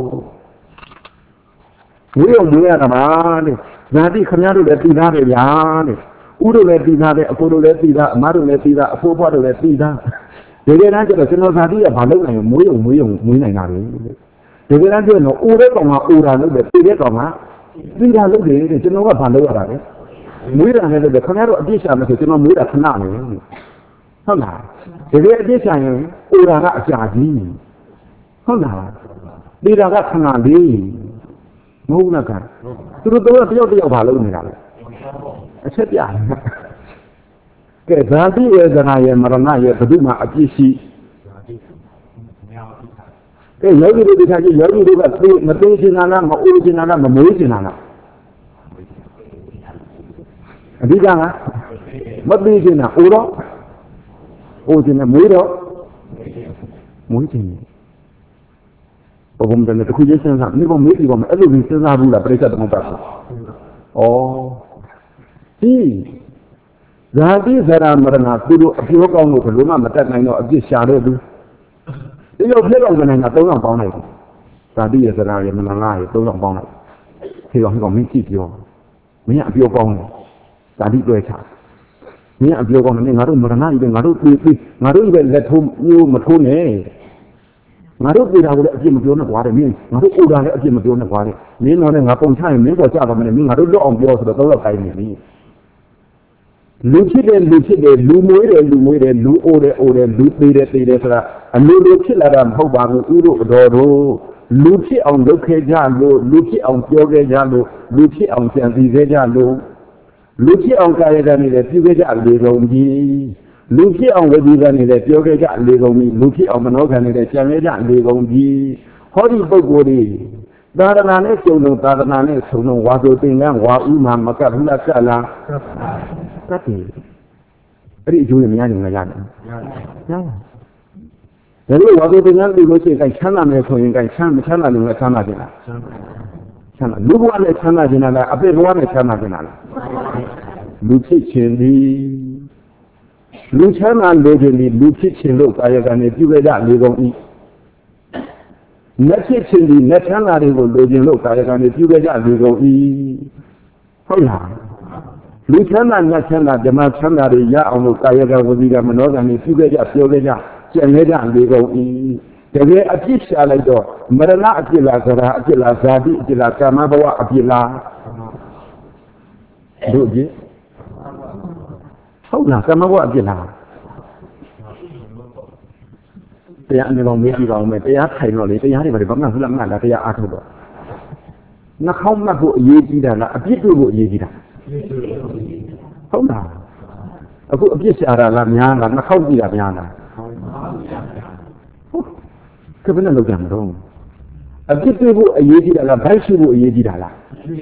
မွေးရုံမွေးရတာပါတဲ့ဇာတိခင်ဗျားတို့လည်းပြီးသားတယ်ဗျာတဲ့ဦးတို့လည်းပြီးသားတယ်အကိုတို့လည်းပြီးသားအမတို့လည်းပြီးသားအဖိုးဖွားတို့လည်းပြီးသားဒီကနေ့ကျတော့ကျွန်တော်ဇာတိကဘာလုပ်နိုင်မွေးရုံမွေးရုံမွေးနိုင်တာလေဒီကနေ့ကျတော့ဦးတဲ့ကောင်ကဦးတာလုပ်တယ်ပြီးတဲ့ကောင်ကပြီးတာလုပ်တယ်တဲ့ကျွန်တော်ကဘာလုပ်ရတာလဲမွေးတာလည်းလုပ်တယ်ခင်ဗျားတို့အပြစ်ရှာမယ်ဆိုကျွန်တော်မွေးတာခဏမယ်ဟုတ်လားဒီလိုအပြစ်ရှာရင်ဦးတာကအကြာကြီးဟုတ်လားပြီးတာကခဏလေးမဟုတ်လားကသူတို့တော့တယောက်တယောက်ဘာလုပ်နေတာလဲအချက်ပြကဲဇာတိရဲ့ဇနာရဲ့မရဏရဲ့ဘယ်သူမှအပြစ်ရှိကဲယောဂီတို့တရားကြီးယောဂီတို့ကသိမသိချင်တာလားမအိုးချင်တာလားမမွေးချင်တာလားအဓိကကမသိချင်တာအိုးတော့အိုးချင်တယ်မွေးတော့မွေးချင်တယ်ဘုံဘုံတည်းတခုချင်းစဉ်းစားမိဘမေးပြီးပါမယ်အဲ့လိုစဉ်းစားဘူးလားပြိဿသမုပ္ပါဒ်ဩဒီဇာတိဇရာမရဏသူတို့အပြောကောင်းလို့ဘယ်လိုမှမတတ်နိုင်တော့အပြစ်ရှာတဲ့သူဒီလိုဖြစ်တော့ကနေကသုံးယောက်ပေါင်းလိုက်တယ်ဇာတိရဲ့ဇရာရဲ့မရဏရဲ့သုံးယောက်ပေါင်းလိုက်ခေကောင်ခေကောင်မင်းကြည့်ပြောမင်းကအပြောကောင်းတယ်ဇာတိတွေ့ချမင်းအပြောကောင်းတယ်ငါတို့မရဏကြီးပဲငါတို့ပြီးပြီးငါတို့ပဲလက်ထိုးမျိုးမထိုးနဲ့ငါတို့ပြည်တာကိုလည်းအပြစ်မပြောနဲ့ကွာတယ်မင်းငါတို့အိုတာလည်းအပြစ်မပြောနဲ့ကွာတယ်မင်းတော့လည်းငါပုံချရင်မင်းပေါ်ကြပါမယ်မင်းငါတို့လွတ်အောင်ပြောဆိုတော့သုံးယောက်တိုင်းနေပြီလူဖြစ်တယ်လူဖြစ်တယ်လူမွေးတယ်လူမွေးတယ်လူအိုတယ်အိုတယ်လူသေးတယ်သေးတယ်ဆိုတာအလိုလိုဖြစ်လာတာမဟုတ်ပါဘူးဥတို့အတော်တို့လူဖြစ်အောင်လုပ်ခဲ့ကြလို့လူဖြစ်အောင်ပြောခဲ့ကြလို့လူဖြစ်အောင်ကြံစည်ခဲ့ကြလို့လူဖြစ်အောင်ကာယကံနေတယ်ပြုခဲ့ကြလေကုန်ကြီးလူဖြစ်အောင်ဝိသေကံနေတယ်ပြောခဲ့ကြလေကုန်ကြီးလူဖြစ်အောင်မနောကံနေတယ်ကြံခဲ့ကြလေကုန်ကြီးဟောဒီပုဂ္ဂိုလ်တွေ Darana ne sono darana ne sono wado tingan wa uma maka hula kala kati ri ju ne nya ne ya ne ya da lo wado tingan lu lo sai kai chana me so yin kai chan chana ne la chana din la chana lu bwa ne chana din la ape bwa ne chana din la lu phit chin di lu chana lo din di lu phit chin lo kaya ka ne pyu ge ja le kong yi Net in the net analytical lodging look, I can if you get out, you go e. Hola. Lieutenant National, the Machanari, Ya, almost Kayaga was the Gamano, and if you get out, you get out, and they go e. The way a fish I do, Marana Akila, Akila, Zadi, Akila, Kamabawa, Akila. Do you? Hola, Kamawa, Akila.တရားနေကောင်မေးကြည့်ပါဦးမယ်တရားထိုင်တော့လေတရားတွေဘာတွေဘာမှလှမ်းမှလာတရားအားထုတ်တော့နှာခေါင်းမှတ်ဖို့အရေးကြီးတာလားအပြစ်တွေ့ဖို့အရေးကြီးတာဟုတ်လားအခုအပြစ်ရှာတာလားများလားနှာခေါင်းကြည့်တာများလားဟုတ်ကဲ့ဘယ်နဲ့လောက်ကြမလို့အပြစ်တွေ့ဖို့အရေးကြီးတာလားဘိုက်ရှိဖို့အရေးကြီးတာလား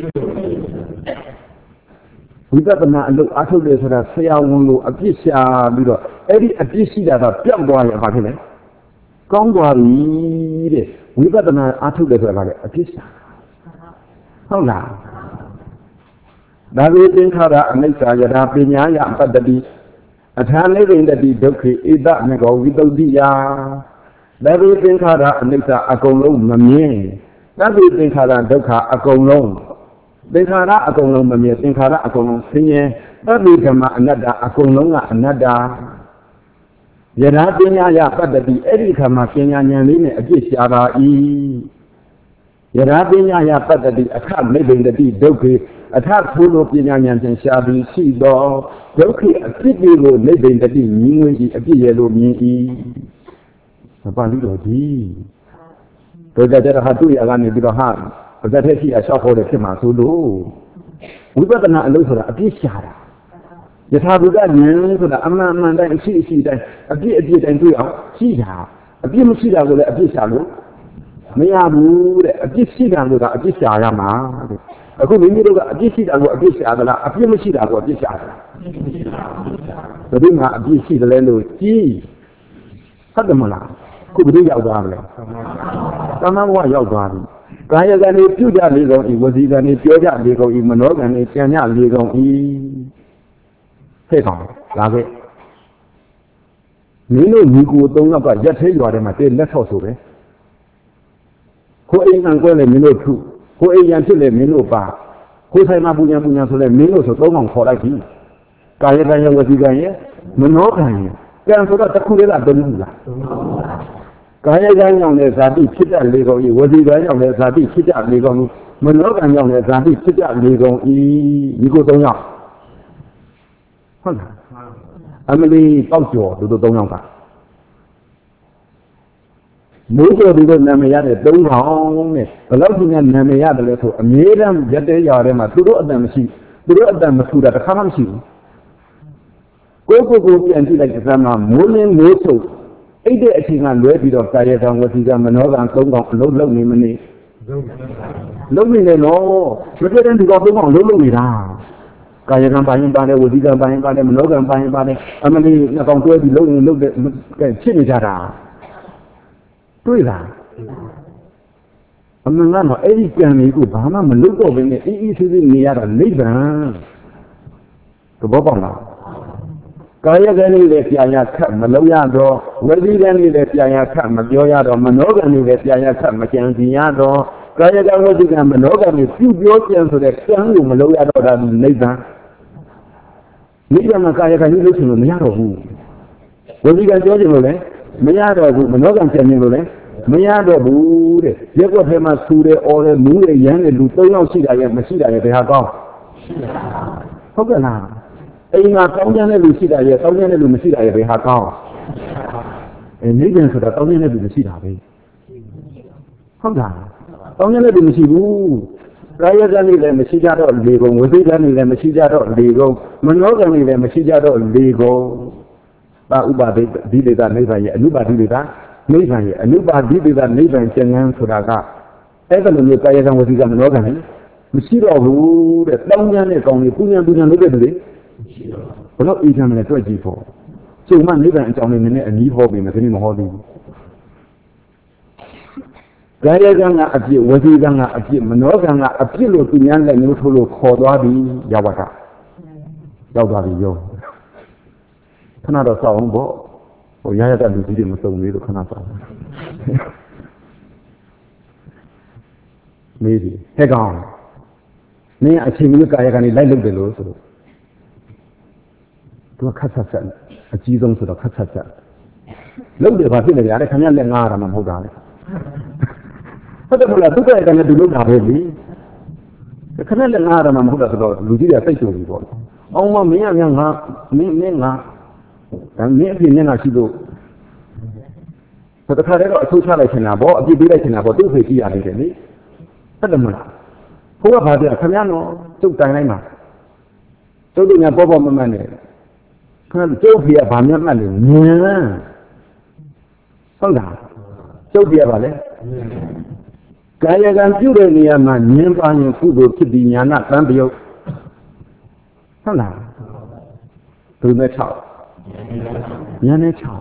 ဝိပဿနာအလုပ်အားထုတ်တယ်ဆိုတာဆရာဝန်လိုအပြစ်ရှာပြီးတော့အဲ့ဒီအပြစ်ရှိတာကပြတ်သွားရင်ဘာဖြစ်လဲကောင်းသွားပြီတဲ့ဝိပဿနာအားထုတ်တယ်ဆိုတာလည်းအပြစ်ရှာဟုတ်လားဒါပေသင်္ခါရအနိစ္စယထာပညာယပတ္တိအထာနိရိန္ဒတိဒုက္ခိဧတမေကောဝိတုဒ္ဓိယဒါပေသင်္ခါရအနိစ္စအကုန်လုံးမမြင်ဒါပေသင်္ခါရဒုက္ခအကုန်လုံးသင်္ခါရအကုန်လုံးမမြင်သင်္ခါရအကုန်လုံးဆင်းရဲဒါပေဓမ္မအနတ္တအကုန်လုံးကအနတ္တယထာပညာယပတ္တိအဲ့ဒီခါမှာပညာဉာဏ်လေးနဲ့အပြည့်ရှာပါ၏ယထာပညာယပတ္တိအခနိဗ္ဗိန္ဒတိဒုက္ခိအထထိုးလို့ပညာဉာဏ်ဖြင့်ရှာပြီးရှိသောဒုက္ခိအပြစ်တွေကိုနိဗ္ဗိန္ဒတိမြင်ဝင်ပြီးအပြစ်ရဲ့လို့မြင်၏မပါဠိတော်ကြီးဘုရားတရားဟာတွေ့ရကနေပြီးတော့ဟာဘုရားထက်ရှိအလျှောက်ဖို့လည်းဖြစ်မှာဆိုလို့ဝိပဿနာအလုပ်ဆိုတာအပြစ်ရှာတာယထာဘုဒ္ဓဉာဏ်ဆိုတာအမှန်အမှန်တိုင်းအရှိအရှိတိုင်းအပြည့်အပြည့်တိုင်းတွေ့အောင်ရှိတာအပြည့်မရှိတာကိုလည်းအပြည့်ရှာလို့မရဘူးတဲ့အပြည့်ရှိတာလို့ကအပြည့်ရှာရမှာတဲ့အခုမိမိတို့ကအပြည့်ရှိတာကိုအပြည့်ရှာသလားအပြည့်မရှိတာကိုအပြည့်ရှာသလားဘယ်သူမှအပြည့်ရှိတယ်လဲလို့ကြည့်ဟုတ်တယ်မလားခုဘယ်သူရောက်သွားမလဲသမ္မာဘဝရောက်သွားပြီကာယကံတွေပြုကြလေကုန်ဤဝစီကံတွေပြောကြလေကုန်ဤမနောကံတွေကြံကြလေကုန်ဤဟဲ့ကောင်လာခဲ့မင်းတို့ညီကိုသုံးယောက်ကရက်သေးရွာထဲမှာတဲလက်ဆော့ဆိုပဲကိုအိမ်ကံကွဲလေမင်းတို့ထုကိုအိမ်ရန်ဖြစ်လေမင်းတို့ပါကိုဆိုင်မှာပူညာပူညာဆိုလေမင်းတို့ဆိုသုံးကောင်ခေါ်လိုက်ပြီကာယကံရဲ့ဝစီကံရဲ့မနောကံရဲ့ကံဆိုတော့တစ်ခုလေးကသုံးခုလားကာယကံကြောင့်လည်းဇာတိဖြစ်တတ်လေကုန်ဤဝစီကံကြောင့်လည်းဇာတိဖြစ်တတ်လေကုန်ဤမနောကံကြောင့်လည်းဇာတိဖြစ်တတ်လေကုန်ဤဒီကိုသုံးယောက်ဟုတ်လားအမလီပေါက်ကျော်တို့တို့သုံးယောက်ကမိုးကျော်တို့တို့နာမည်ရတဲ့သုံးထောင်နဲ့ဘယ်လောက်ကြီးများနာမည်ရတယ်လဲဆိုအမြဲတမ်းရက်တဲရွာထဲမှာသူတို့အတန်မရှိသူတို့အတန်မထူတာတစ်ခါမှမရှိဘူးကိုကိုကိုပြန်ကြည့်လိုက်တဲ့အခါမှာမိုးလင်းမိုးချုပ်အိတ်တဲ့အချိန်ကလွဲပြီးတော့ကာယကံဝစီကံမနောကံသုံးကောင်အလုံးလုံးနေမနေလုံးနေတယ်နော်မပြတ်တဲ့ဒီကောင်သုံးကောင်လုံးလုံးနေတာကာယကံပိုင်းပါတယ်ဝစီကံပိုင်းပါတယ်မနောကံပိုင်းပါတယ်အမလီနှစ်ကောင်တွဲပြီးလုံးနေလုံးတဲ့ဖြစ်နေကြတာတွေ့လားအမှန်ကတော့အဲ့ဒီကံလေးကိုဘာမှမလုပ်တော့ဘဲနဲ့အေးအေးဆေးဆေးနေရတာနိဗ္ဗာန်သဘောပေါက်လားကာယကံလေးလည်းပြန်ရခတ်မလုပ်ရတော့ဝစီကံလေးလည်းပြန်ရခတ်မပြောရတော့မနောကံလေးလည်းပြန်ရခတ်မကြံစီရတော့ကာယကံဝစီကံမနောကံလေးပြုပြောကြံဆိုတဲ့ကံကိုမလုပ်ရတော့တာနိဗ္ဗာန်နိဗ္ဗာန်မှာကာယကံကြီးလုပ်ချင်လို့မရတော့ဘူးဝစီကံပြောချင်လို့လည်းမရတော့ဘူးမနောကံပြန်နေလို့လည်းမရတော့ဘူးတဲ့ရက်ွက်ထဲမှာဆူတယ်အော်တယ်မူးတယ်ရမ်းတယ်လူသုံးယောက်ရှိတာရဲ့မရှိတာရဲ့ဘယ်ဟာကောင်းဟုတ်ကဲ့လားအိမ်မှာတောင်းကျမ်းတဲ့လူရှိတာရဲ့တောင်းကျမ်းတဲ့လူမရှိတာရဲ့ဘယ်ဟာကောင်းအဲနိဗ္ဗာန်ဆိုတာတောင်းကျမ်းတဲ့လူမရှိတာပဲဟုတ်လားတောင်းကျမ်းတဲ့လူမရှိဘူးကာယကံတွေလည်းမရှိကြတော့လေကုန်ဝစီကံတွေလည်းမရှိကြတော့လေကုန်မနောကံတွေလည်းမရှိကြတော့လေကုန်ပါဥပါဒိဒီလေသာနိဗ္ဗာန်ရဲ့အနုပါဒိလေသာနိဗ္ဗာန်ရဲ့အနုပါဒိလေသာနိဗ္ဗာန်ကျင်ငန်းဆိုတာကအဲ့ဒါလိုမျိုးကာယကံဝစီကံမနောကံလေမရှိတော့ဘူးတဲ့တောင်းကျမ်းတဲ့ကောင်းကြီးပူညာပူညာလုပ်တဲ့သူတွေဘလို့အေးချမ်းတယ်တွေ့ကြည့်ဖို့ကျုံမနိဗ္ဗာန်အကြောင်းလေးနည်းနည်းအနည်းဟောပြီးမယ်ဒီနေ့မဟောသေးဘူးကာယကံကအပြစ်ဝစီကံကအပြစ်မနောကံကအပြစ်လို့သူများလက်မျိုးထိုးလို့ခေါ်သွားပြီးရောက်ပါတာရောက်သွားပြီရောခဏတော့စောက်အောင်ပေါ့ဟိုရရတဲ့လူကြီးတွေမစုံသေးလို့ခဏစောက်မေးပြီဟဲ့ကောင်နင်းအချိန်ကြီးကာယကံလေးလိုက်လုပ်တယ်လို့ဆိုတော့သူကခတ်ဆက်ဆက်အကြီးဆုံးဆိုတော့ခတ်ဆက်ဆက်လုပ်တယ်ဘာဖြစ်နေကြလဲခင်ဗျလက်ငားရမှာမဟုတ်တာလေဟုတ်တယ်မလားသူကလည်းတူလုပ်တာပဲလေခဏလက်ငားရမှာမဟုတ်တာဆိုတော့လူကြီးတွေကစိတ်ကြုံပြီပေါ့အောင်မမင်းကငါမင်းမင်းငါဒါမင်းအဖြစ်မျက်နှာရှိလို့ဆိုတော့ခါတည်းတော့အချိုးချလိုက်ချင်တာပေါ့အပြစ်ပေးလိုက်ချင်တာပေါ့သူ့ဖေကြည့်ရနေတယ်လေဟုတ်တယ်မလားဘိုးကဘာပြောခင်ဗျားတော့ကျုပ်တိုင်လိုက်မှာကျုပ်တို့ညာပေါ်ပေါ်မမှန်နဲ့ခဏကျုပ်ဖေကဘာမှမှတ်လို့ညံဟုတ်လားကျုပ်ဖေကဘာလဲကာယကံပြုတဲ့နေရာမှာညင်ပါရင်ကုသိုလ်ဖြစ်ပြီးညာနာတန်ပြုတ်ဟုတ်လားဒုနဲ့၆ညာနဲ့၆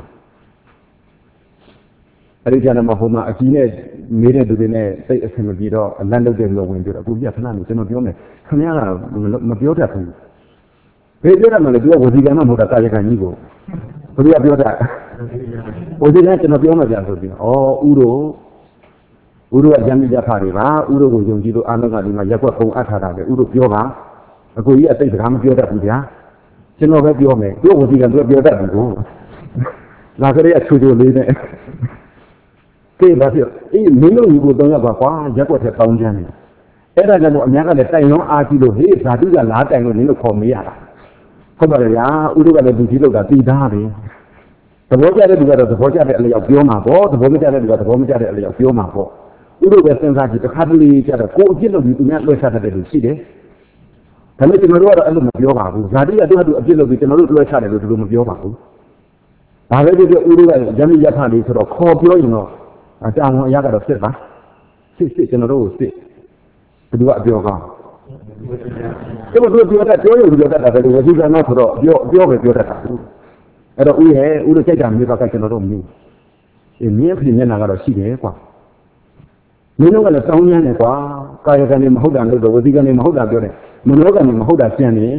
အဲ့ဒီကျတော့မဟုတ်မှာအကြီးနဲ့မေးတဲ့သူတွေနဲ့စိတ်အဆင်မပြေတော့အလန့်လုပ်တယ်လို့ဝင်ပြောတော့အခုပြခဏနေကျွန်တော်ပြောမယ်ခင်ဗျားကမပြောတတ်ဘူးဘယ်ပြောရမလဲသူကဝစီကံမှမဟုတ်တာကာယကံကြီးကိုဘယ်လိုပြောတတ်ဝစီကံကျွန်တော်ပြောမှပြန်ဆိုပြီးဩဥတို့ဥတို့ကရမ်းကြဖားတွေပါဥတို့ကိုယုံကြည်လို့အာနုကဒီမှာရက်ွက်ပုံအပ်ထားတာလေဥတို့ပြောပါအကိုကြီးအသိစကားမပြောတတ်ဘူးဗျာကျွန်တော်ပဲပြောမယ်သူဝစီကံသူပြောတတ်ဘူးကိုလာကြရချူချူလေးနဲ့ကဲပါပြအေးမင်းတို့ယူကိုတောင်းရပါကွာရက်ွက်ထဲတောင်းချမ်းနေအဲ့ဒါကြောင့်အများကလည်းတိုင်လုံးအားကြည့်လို့ဟေးဇာတုကလားတိုင်လို့နင်းတို့ခေါ်မေးရတာဟုတ်ပါလေဗျာဥတို့ကလည်းလူကြီးလောက်တာတည်သားပဲသဘောကျတဲ့လူကတော့သဘောကျတဲ့အလျောက်ပြောမှာပေါ့သဘောမကျတဲ့လူကသဘောမကျတဲ့အလျောက်ပြောမှာပေါ့ဥတို့ပဲစဉ်းစားကြည့်တစ်ခါတလေကျတော့ကိုအပြစ်လုပ်ပြီးသူများလွှဲချတတ်တဲ့လူရှိတယ်ဒါပေမဲ့ကျွန်တော်တို့ကတော့အဲ့လိုမပြောပါဘူးဇာတိကသူ့ဟာသူအပြစ်လုပ်ပြီးကျွန်တော်တို့လွှဲချတယ်လို့ဒီလိုမပြောပါဘူးဒါပဲဖြစ်ဖြစ်ဥတို့ကရမ်းရဖလေးဆိုတော့ခေါ်ပြောရင်တော့အတောင်အရာကတော့စစ်ပါစစ်စစ်ကျွန်တော်တို့ကိုစစ်ဘယ်သူကအပြောကောင်းဒီလိုပြောတတ်ပြောရုံပြောတတ်တာပဲဝစီကံတော့ဆိုတော့ပြောပြောပဲပြောတတ်တာအဲ့တော့ဦးရဲ့ဦးတို့ကြိုက်တာမျိုးကကျွန်တော်တို့မင်းအေးမြင်းဖြစ်နေတာကတော့ရှိတယ်ကွာမင်းတို့ကလည်းတောင်းရမ်းတယ်ကွာကာယကံနဲ့မဟုတ်တာလို့တော့ဝစီကံနဲ့မဟုတ်တာပြောတယ်မနောကံနဲ့မဟုတ်တာကျန်တယ်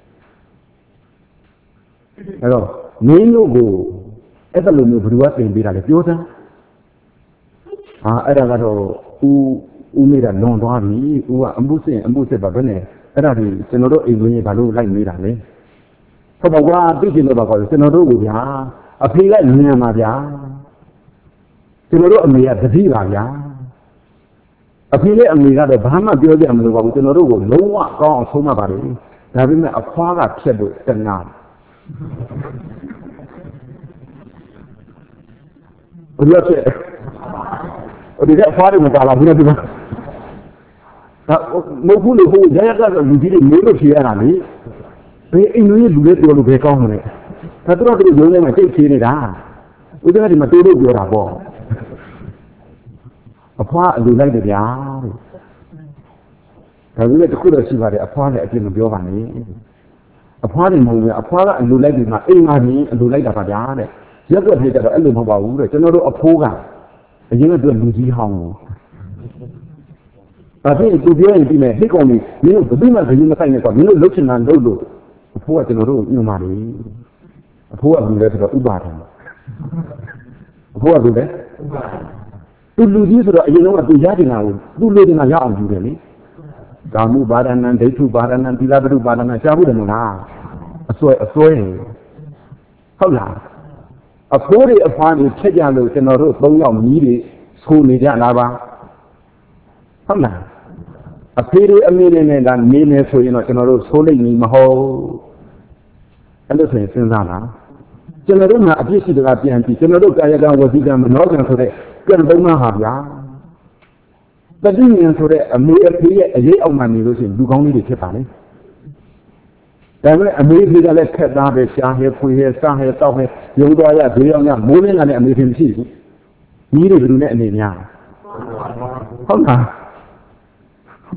အဲ့တော့မင်းတို့ကိုအဲ့ဒါလိုမျိုးဘယ်သူကသင်ပေးတာလဲပြောစမ်းဟာအဲ့ဒါကတော့ဦးဦးမေးတာလွန်သွားပြီဦးကအမှုစစ်အမှုစစ်ပါဘယ်နဲ့အဲ့ဒါဒီကျွန်တော်တို့အိမ်ဝင်ဘာလို့လိုက်မေးတာလဲဟုတ်ပါကွာသိချင်တော့ပါကွာကျွန်တော်တို့ကိုဗျာအဖေကညံပါဗျာကျွန်တော်တို့အမေကတတိပါဗျာအဖေနဲ့အမေကတော့ဘာမှပြောပြမလို့ပါဘူးကျွန်တော်တို့ကိုလုံးဝကောင်းအောင်ဆုံးမပါလေဒါပေမဲ့အဖွားကဖြတ်လို့တနာဘယ်လိုဖြစ်ဒီကအဖွားတွေမပါလာဘူးနော်ဒီမှာမဟုတ်ဘူးလေဟိုရရကလူကြီးတွေမျိုးလို့ဖြေရတာလေဘယ်အိမ်ကြီးလူတွေပြောလို့ဘယ်ကောင်းမလဲဒါတော့သူတို့ရုံးထဲမှာစိတ်ဖြေနေတာဦးသားဒီမှာတိုးလို့ပြောတာပေါ့အဖွားအလူလိုက်တယ်ဗျာတဲ့ဒါကြီးလည်းတစ်ခုတော့ရှိပါတယ်အဖွားလည်းအပြစ်မပြောပါနဲ့အဖွားတွေမဟုတ်ဘူးအဖွားကအလူလိုက်ပြီးမှအိမ်မှာနေအလူလိုက်တာပါဗျာတဲ့ရက်ွက်ဖြစ်ကြတော့အဲ့လိုမဟုတ်ပါဘူးတဲ့ကျွန်တော်တို့အဖိုးကအရင်ကသူလူကြီးဟောင်းကိုအဖေသူပြောရင်ပြီးမယ်ဟိတ်ကောင်ကြီးမင်းတို့ဘယ်သူမှခရီးမဆိုင်နဲ့ကွာမင်းတို့လှုပ်ချင်တာလှုပ်လို့အဖိုးကကျွန်တော်တို့ညွှန်ပါတယ်အဖိုးကဘယ်လဲဆိုတော့ဥပါဒံအဖိုးကဘယ်လဲသူလူကြီးဆိုတော့အရင်ကသူရတင်တာကိုသူလူတင်တာရအောင်ယူတယ်လေကာမှုပါဒနာဒိဋ္ဌုပါဒနာသီလပတုပါဒနာရှားဖို့တယ်မလားအစွဲအစွဲဟုတ်လားအဖိုးတွေအဖွားတွေချက်ကြလို့ကျွန်တော်တို့သုံးယောက်မြည်တွေဆိုနေကြလားပါဟုတ်လားအဖေတွေအမေတွေနဲ့ဒါနေနေဆိုရင်တော့ကျွန်တော်တို့ဆိုးလိမ့်မည်မဟုတ်အဲ့လိုဆိုရင်စဉ်းစားလားကျွန်တော်တို့ကအပြစ်ရှိတာပြန်ကြည့်ကျွန်တော်တို့ကာယကံဝစီကံမနောကံဆိုတဲ့ကံသုံးပါးဟာဗျာတတိယဆိုတဲ့အမေအဖေရဲ့အရေးအောက်မှာနေလို့ရှိရင်လူကောင်းလေးတွေဖြစ်ပါလေဒါပေမဲ့အမေဖေကလည်းခက်သားပဲရှားဟဲဖွေဟဲစားဟဲတောက်ဟဲရုံသွားရဈေးရောက်ရမိုးလင်းကလည်းအမေဖေမရှိဘူးကြီးတွေဘယ်လိုနဲ့အနေများဟုတ်လား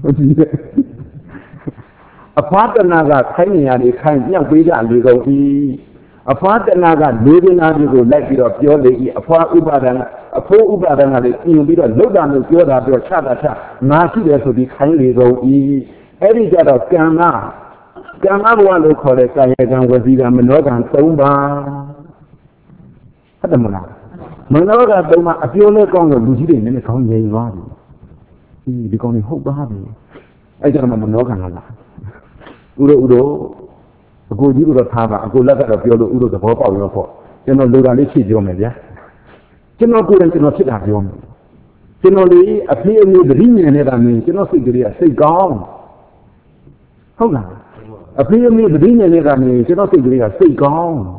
a Fatanaga, Kanya, kind young Vega and Ligo E. A Fatanaga, living on you like it of your lady, a far Ubadan, a poor Ubadan, in a bit of low down the field of your Chata, Nasi there to be kindly go E. Every got of Gama. Gama one will call it Kayagan was either Manogan Tomba. Hadamana. Manoga Doma, a few look on the Lucian in the Kanye Valley. He becoming hope Babi. I don't know Manogan. Udo Udo, a good Udo Tava, a good letter of Yodo Udo the Papa will for. You know, Luda Lichi Jomelia. You know, good and cannot sit at home. You know, they appear with the Indian and I mean, you know, say gone. Hold on. Appear with the Indian and I mean, you know, say gone.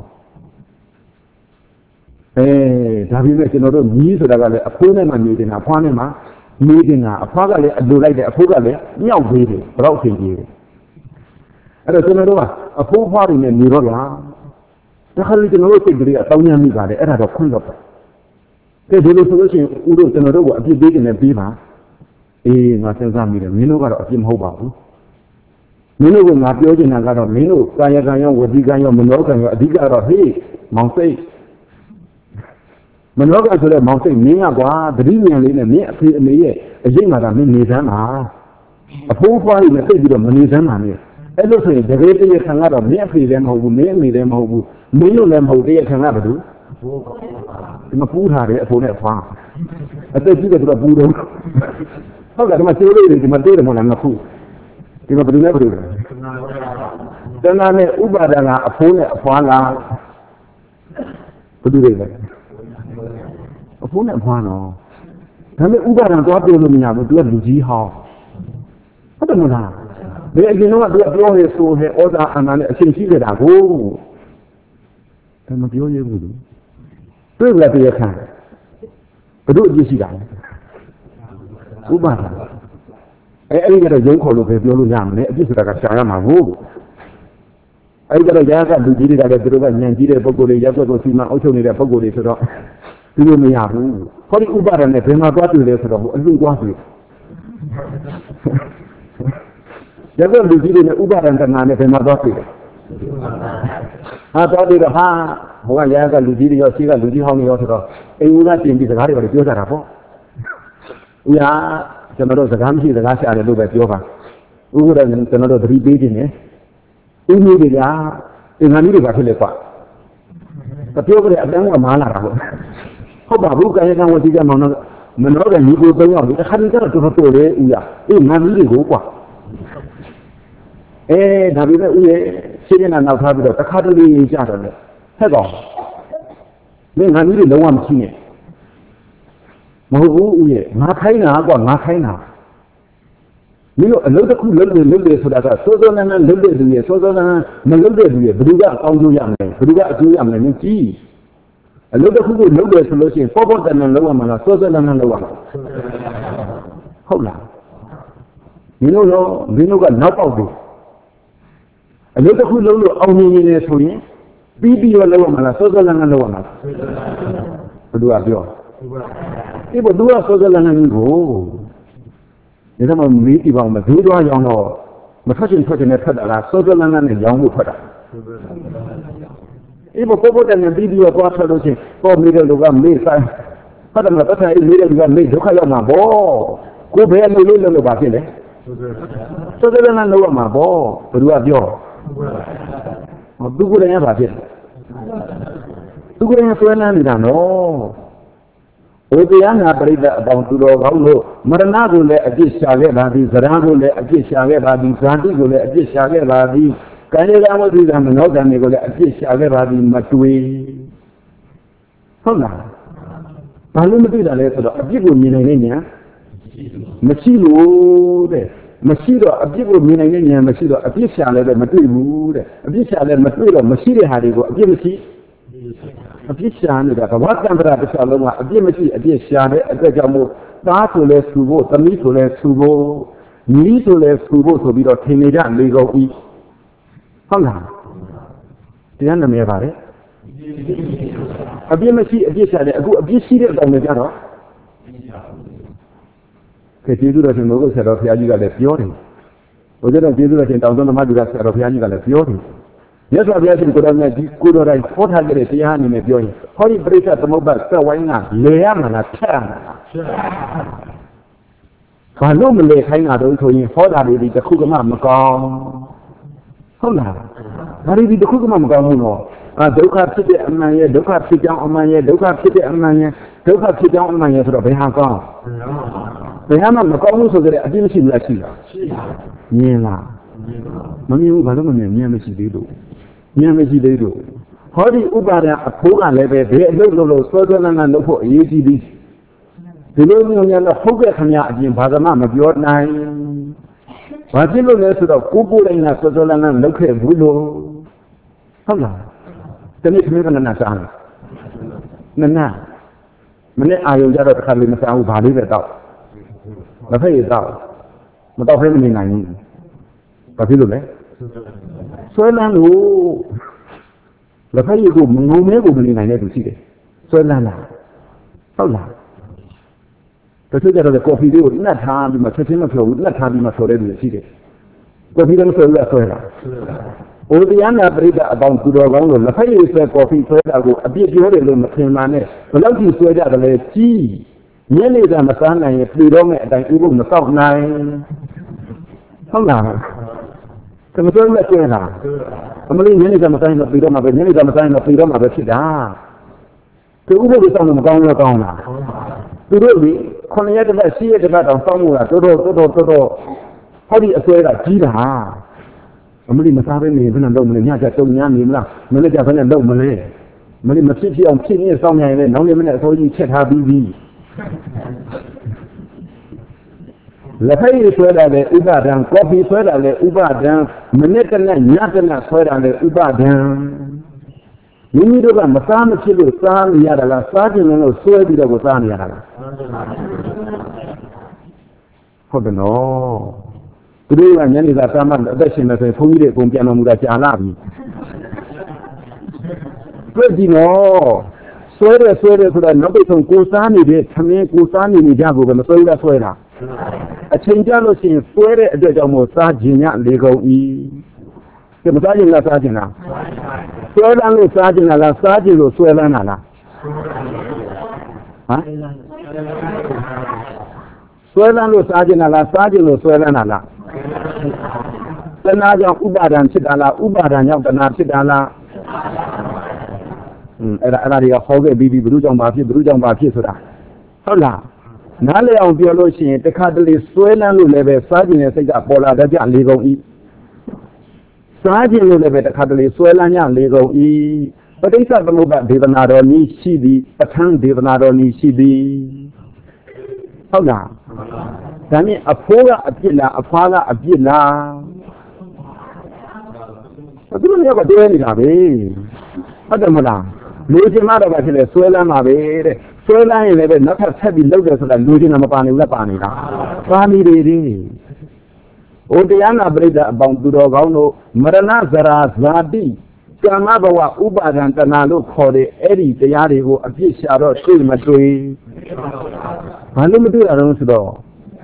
Eh, David, you know, the music that I put them and meeting upon him, meeting a probably do like the Apogale, no baby, broken. And a full party in Nirola. The Halitan degree at Tony Amiga, the era of conduct. They do the solution, Udo Tenoro, a big big in a beaver. Eh, Matazami, Mino got of him Hoba. Mino will not be in a lot of Mino, Gaya Gayo, with Digayo Minoga, a digger of hay, Mount Manoga to the mountain, Niagua, the Indian in a near me, a Jimada Minizama. A full party in a city of Minizama. And also, the radio can out of near free them who name me them who knew them who they can ever do. In a food had it for their farm. I think you get to the Buddha. How that much related to my data when I'm a fool. You know, but you never do that. Then I met Ubadana, a phone at Fana. What do they like? A phone at Fana. I met Ubadana, got the Lumina, but do a G Hall. I don't know that. You know what the glory so here, order and I think she did a go. And what you would do? Do let me a kind. But do you see that? Ubana. I got a young call of a Yam, this is like a Sayama Woo. I got a Yaga, who did it at a bit of a Yanjida Pogoli, Yago Sima, also need a Pogoli to do me out. For the Uber and the Pema got to the sort of Lugu. You're going to be in the Uber and the man if I'm not doctor. I thought it a ha, one Yaga, Ludi, or Sika, Ludi, how many also. And you not think it's a very good example. We are General Zagamsi, the last I do at Yoga. Uber and another three bathing, eh? In India, in America, Philippa. But you over at Mana. How about who can I was the Manoga, you go beyond the Hadika to Hotore, in Namiri. Eh, David, we sitting and out of the Katari in Jatton. Hello. Then I really know one thing. Mahu, Makaina, got Makaina. You know, a lot of cool little little so that Southern and little, Southern and Melody, Bruga, Auduyam, Bruga, Auduyam, and tea. A lot of cool little solution, forward and lower man, Southern and lower. Hold on. You know, no, we know got no problem. A lot of who only in a swing, be be your lower man, Sutherland and lower man. Do a job. People do a Sutherland and go. You know, meet you on the video, you know, but such in such a method as Sutherland and young wood. People put them in video of what solution for me to go and make. But I'm not saying you can make the Kayama ball. Go there and little about it. Sutherland and lower my ball, but do a job. Do good about it. Do good enough to no. Obiana Brida about to go, Maranago, a dish Shagabadi, Zarano, a dish Shagabadi, Santigo, a dish Shagabadi, Kanela, and another nego, a dish Shagabadi, Matui. Hold on. I don't do that letter of people meaning, Machino. Masido, a people meaning Masido, a piece of the material, a piece of the material, Masidi had to go, a Gimsi, a piece of the what number of the Saloma, a Gimsi, a piece of a Gajamo, that will let to vote, a meat will let to go, need to let to vote to be the Timida and legal eat. Hold on. The enemy about it. A Gimsi, a piece of the Gimsi on the Garo. che ti dura se non lo sarà fiaggi dalle fiori o già ti dura se tanto non ma dura sarà fiaggi dalle fiori io so piace di quello di quello dai foto che ti hanno nei fiori poi presa da moba sta waina le ama la tana fa non le khai na do so yin fotoတွေတခုကမှမကောင်းဟုတ်လားဒါတွေတခုကမှမကောင်းဘူးနော်အာဒုက္ခဖြစ်တဲ့အမှန်ရဲ့ဒုက္ခဖြစ်ကြောင်းအမှန်ရဲ့ဒုက္ခဖြစ်တဲ့အမှန်ရဲ့ဒုက္ခဖြစ်ကြောင်းအမှန်ရဲ့ဆိုတော့ဘယ်ဟာကောင်းဘယ်ဟာမှမကောင်းဘူးဆိုကြတဲ့အပြစ်မရှိဘူးလားရှိလားရှိပါမြင်လားမမြင်ဘူးဘာလို့မမြင်မြင်မရှိသေးလို့မြင်မရှိသေးလို့ဟောဒီဥပါဒံအဖိုးကလည်းပဲဘယ်အလုပ်လုပ်လို့စောစောလန်းလန်းလုပ်ဖို့အရေးကြီးသည်ဒီလိုမျိုးများတော့ဟုတ်ကဲ့ခင်ဗျာအပြင်ဘာသာမှမပြောနိုင်ဘာဖြစ်လို့လဲဆိုတော့ကိုကိုယ်တိုင်ကစောစောလန်းလန်းလုပ်ခဲ့ဘူးလို့ဟုတ်လားတနေ့ခင်းကနနာစားနနာမနေ့အာယုံကြတော့တစ်ခါလေးမစားဘူးဘာလေးပဲတောက်မဖိတ်ရတော့မတော့ဖိတ်မနေနိုင်ဘူးဘာဖြစ်လို့လဲဆွဲလန်းလို့လက်ဖက်ရည်ကိုငုံမဲကိုမနေနိုင်တဲ့သူရှိတယ်ဆွဲလန်းလားဟုတ်လားတချို့ကြတော့ကော်ဖီလေးကိုနှက်ထားပြီးမှချက်ချင်းမဖြောဘူးနှက်ထားပြီးမှဆော်တဲ့သူရှိတယ်ကော်ဖီလည်းမဆော်ဘူးလားဆွဲလားဩတရားနာပရိသတ်အပေါင်းသူတော်ကောင်းလို့လက်ဖက်ရည်ဆွဲကော်ဖီဆွဲတာကိုအပြစ်ပြောတယ်လို့မထင်ပါနဲ့ဘယ်လောက်ထိဆွဲကြတယ်လဲကြီးညနေကမစားနိုင်ရင်ပြေတော့မဲ့အတိုင်းဥပုပ်မစောက်နိုင်ဟုတ်လားကမ္ဘာ့လက်ကျဲတာအမလေးညနေကမဆိုင်တော့ပြီးတော့မှပဲညနေကမဆိုင်တော့ပြီးတော့မှပဲဖြစ်တာသူဥပဒေဆောင်မကောင်းတော့ကောင်းလားသူတို့ဒီခုနှစ်ရက်တစ်ပတ်ရှိရက်တစ်ပတ်တောင်စောင့်မှုတာတော်တော်တော်တော်တော်တော်ဟောဒီအစွဲကကြီးတာအမလေးမစားဘဲနေဘယ်နဲ့လုံးမလဲညကြတုံညာနေမလားမနေ့ကဘယ်နဲ့လုံးမလဲမလေးမဖြစ်ဖြစ်အောင်ဖြစ်နေစောင့်နေရင်လည်းနောက်နေ့မနေ့အစိုးရချက်ထားပြီးပြီလက်ဖက်ရည်ဆွဲတာလေဥပဒံကော်ဖီဆွဲတာလေဥပဒံမနစ်ကနဲ့ညကနဲ့ဆွဲတာလေဥပဒံမိမိတို့ကမစားမဖြစ်လို့စားနေရတာလားစားခြင်းလို့ဆွဲပြီးတော့ကိုစားနေရတာလားဟုတ်တယ်နော်သူတို့ကညနေကစားမှအသက်ရှင်နေဆိုရင်ဘုန်းကြီးတွေအကုန်ပြန်တော်မူတာကြာလာပြီတွေ့ကြည့်နော်ဆွဲတယ်ဆွဲတယ်ဆိုတာနောက်ပိတ်ဆုံးကိုစားနေတဲ့သမင်းကိုစားနေနေကြကိုပဲမဆွဲဘူးဆွဲတာအချိန်ကြလို့ရှိရင်ဆွဲတဲ့အတွက်ကြောင့်မို့စားခြင်းညလေကုန်ဤဒီမစားခြင်းလားစားခြင်းလားဆွဲလန်းလို့စားခြင်းလားစားခြင်းလို့ဆွဲလန်းတာလားဟမ်ဆွဲလန်းလို့စားခြင်းလားစားခြင်းလို့ဆွဲလန်းတာလားတဏှာကြောင့်ဥပါဒံဖြစ်တာလားဥပါဒံကြောင့်တဏှာဖြစ်တာလားอืมအဲ့ဒါအဲ့ဒါတွေကဟောခဲ့ပြီးပြီးဘုရုကြောင့်ဘာဖြစ်ဘုရုကြောင့်ဘာဖြစ်ဆိုတာဟုတ်လားနားလည်အောင်ပြောလို့ရှိရင်တခါတလေဆွဲလန်းလို့လည်းပဲစားခြင်းနဲ့စိတ်ကပေါ်လာတတ်ကြလေကုန်ဤစားခြင်းလို့လည်းပဲတခါတလေဆွဲလန်းကြလေကုန်ဤပဋိစ္စသမုပ္ပါဒေသနာတော်နည်းရှိသည်ပဋ္ဌာန်းဒေသနာတော်နည်းရှိသည်ဟုတ်လားဒါနဲ့အဖိုးကအပြစ်လားအဖွားကအပြစ်လားသူတို့ကတည်းကနေတာပဲဟုတ်တယ်မလားလူချင်းမတော့ကဖြစ်လေဆွဲလန်းပါပဲတဲ့ဆွဲလန်းရင်လည်းပဲနောက်ထပ်ဆက်ပြီးလုပ်တယ်ဆိုတာလူချင်းကမပါနိုင်ဘူးလားပါနေတာပါနေတယ်ဒီဩတရားနာပရိသတ်အပေါင်းသူတော်ကောင်းတို့မရဏဇရာဇာတိကာမဘဝဥပါဒံတဏှာလို့ခေါ်တဲ့အဲ့ဒီတရားတွေကိုအပြစ်ရှာတော့တွေ့မတွေ့ဘာလို့မတွေ့ရအောင်ဆိုတော့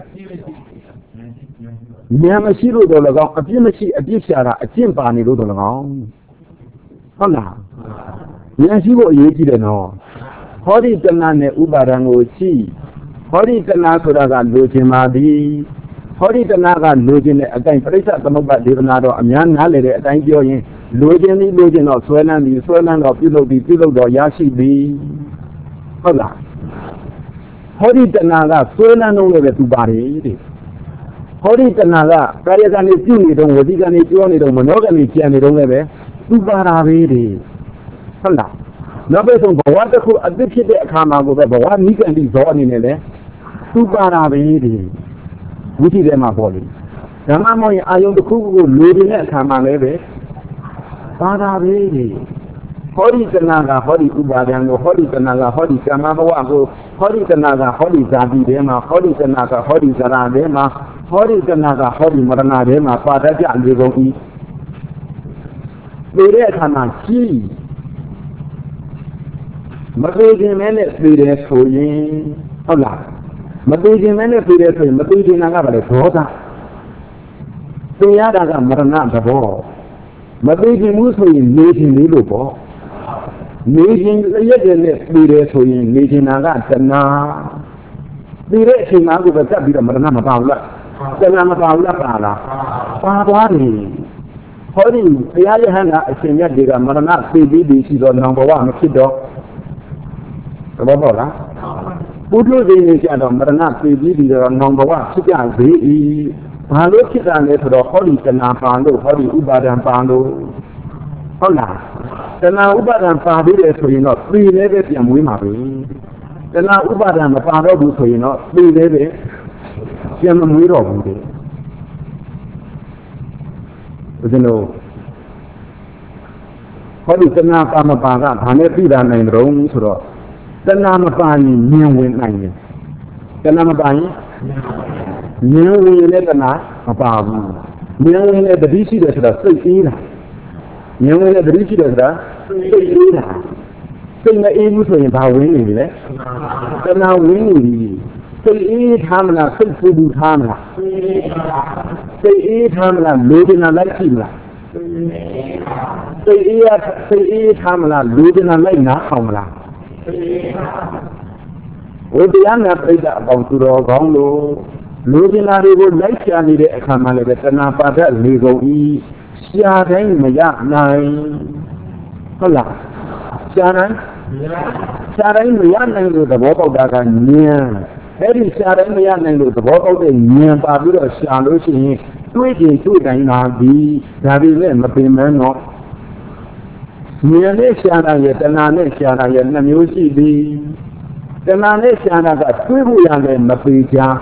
ဉာဏ်မရှိလို့တော့၎င်းအပြစ်မရှိအပြစ်ရှာတာအကျင့်ပါနေလို့တော့၎င်းဟုတ်လားဉာဏ်ရှိဖို့အရေးကြီးတယ်နော်ဟောဒီတဏှာနဲ့ဥပါဒံကိုရှိဟောဒီတဏှာဆိုတာကလိုချင်ပါသည်ဟောဒီတဏှာကလိုချင်တဲ့အတိုင်းပရိစ္ဆသမုပ္ပါဒေသနာတော့အများနားလည်တဲ့အတိုင်းပြောရင်လိုချင်သည်လိုချင်တော့ဆွဲလန်းသည်ဆွဲလန်းတော့ပြုလုပ်သည်ပြုလုပ်တော့ရရှိသည်ဟုတ်လားဟောဒီတဏှာကဆွဲလန်းတော့လည်းပဲသူပါတယ်တဲ့ဟောဒီတဏှာကကာယကံနဲ့ပြုနေတော့ဝစီကံနဲ့ပြောနေတော့မနောကံနဲ့ကြံနေတော့လည်းပဲသူပါတာပဲတဲ့ဟုတ်လားနောက်ပဲဆုံးဘဝတစ်ခုအသစ်ဖြစ်တဲ့အခါမှာကိုပဲဘဝနိကံတိဇောအနေနဲ့လဲသူပါတာပဲတဲ့ဝိသိထဲမှာပေါ်လေဓမ္မမောင်ရင်အာယုံတစ်ခုကိုလိုတဲ့အခါမှာလည်းပဲပါတာပဲတဲ့ဟောဒီတဏှာကဟောဒီဥပါဒံကိုဟောဒီတဏှာကဟောဒီကာမဘဝကိုဟောဒီတဏှာကဟောဒီဇာတိထဲမှာဟောဒီတဏှာကဟောဒီဇရာထဲမှာဟောဒီတဏှာကဟောဒီမရဏထဲမှာပါတတ်ကြလေကုန်ဤဒီတဲ့အခါမှာကြီးမသေးခင်မဲနဲ့သိတယ်ဆိုရင်ဟုတ်လားမသိခြင်းမဲနဲ့ပြီးတဲ့ဆိုရင်မသိခြင်းကဘာလဲဒေါသသိရတာကမရဏသဘောမသိခြင်းမှုဆိုရင်နေခြင်းလေးလို့ပေါ့နေခြင်းရက်ရက်နဲ့ပြီးတယ်ဆိုရင်နေခြင်းကတဏှာပြီးတဲ့အချိန်မှကိုပဲတက်ပြီးတော့မရဏမပါဘူးလားတဏှာမပါဘူးလားပါလားပါသွားတယ်ဟောဒီဘုရားယဟန်ကအရှင်မြတ်တွေကမရဏပြီးပြီးပြီးရှိတော့နောင်ဘဝမဖြစ်တော့သဘောပေါက်လားပုထုဇဉ်တွေကြတော့မရဏပြီးပြီးပြီးတော့နောင်ဘဝဖြစ်ကြသေး၏ဘာလို့ဖြစ်တာလဲဆိုတော့ဟောဒီတဏှာပါလို့ဟောဒီဥပါဒံပါလို့ဟုတ်လားတဏှာဥပါဒံပါပြီးတယ်ဆိုရင်တော့ပြီးလည်းပဲပြန်မွေးမှာပဲတဏှာဥပါဒံမပါတော့ဘူးဆိုရင်တော့ပြီးလည်းပဲပြန်မမွေးတော့ဘူးတဲ့ဦးဇင်းတို့ဟောဒီတဏှာပါမပါကဘာနဲ့ပြီးတာနိုင်ကြုံဆိုတော့တဏှာမပါရင်ဉာဏ်ဝင်နိုင်တယ်တဏှာမပါရင်ဉာဏ်ဝင်လည်းတဏှာမပါဘူးဉာဏ်ဝင်လည်းတတိရှိတယ်ဆိုတာစိတ်အေးတာဉာဏ်ဝင်လည်းတတိရှိတယ်ဆိုတာစိတ်အေးတာစိတ်မအေးဘူးဆိုရင်ဘာဝင်နေပြီလဲတဏှာဝင်နေပြီစိတ်အေးထားမလားစိတ်ပူပူထားမလားစိတ်အေးထားမလားလူဒနာလိုက်ရှိမလားစိတ်အေးစိတ်အေးထားမလားလူဒနာလိုက်နားအောင်မလားဝိတရားနဲ့ပြိဿအပေါင်းသူတော်ကောင်းလို့လူဒနာတွေကိုလိုက်ရှာနေတဲ့အခါမှာလည်းတဏှာပါဒလေကုန်ဤရှားတိုင်းမရနိုင်ဟုတ်လားရှားတိုင်းရှားတိုင်းမရနိုင်လို့သဘောပေါက်တာကဉာဏ်အဲ့ဒီရှားတိုင်းမရနိုင်လို့သဘောပေါက်တဲ့ဉာဏ်ပါပြီးတော့ရှာလို့ရှိရင်တွေးကြည့်တွေးတိုင်းလာပြီးဒါပေမဲ့မပင်မတော့ဉာဏ်နဲ့ရှားတာရဲ့တဏှာနဲ့ရှားတာရဲ့နှစ်မျိုးရှိသည်တဏှာနဲ့ရှားတာကတွေးဖို့ရတယ်မပေချာ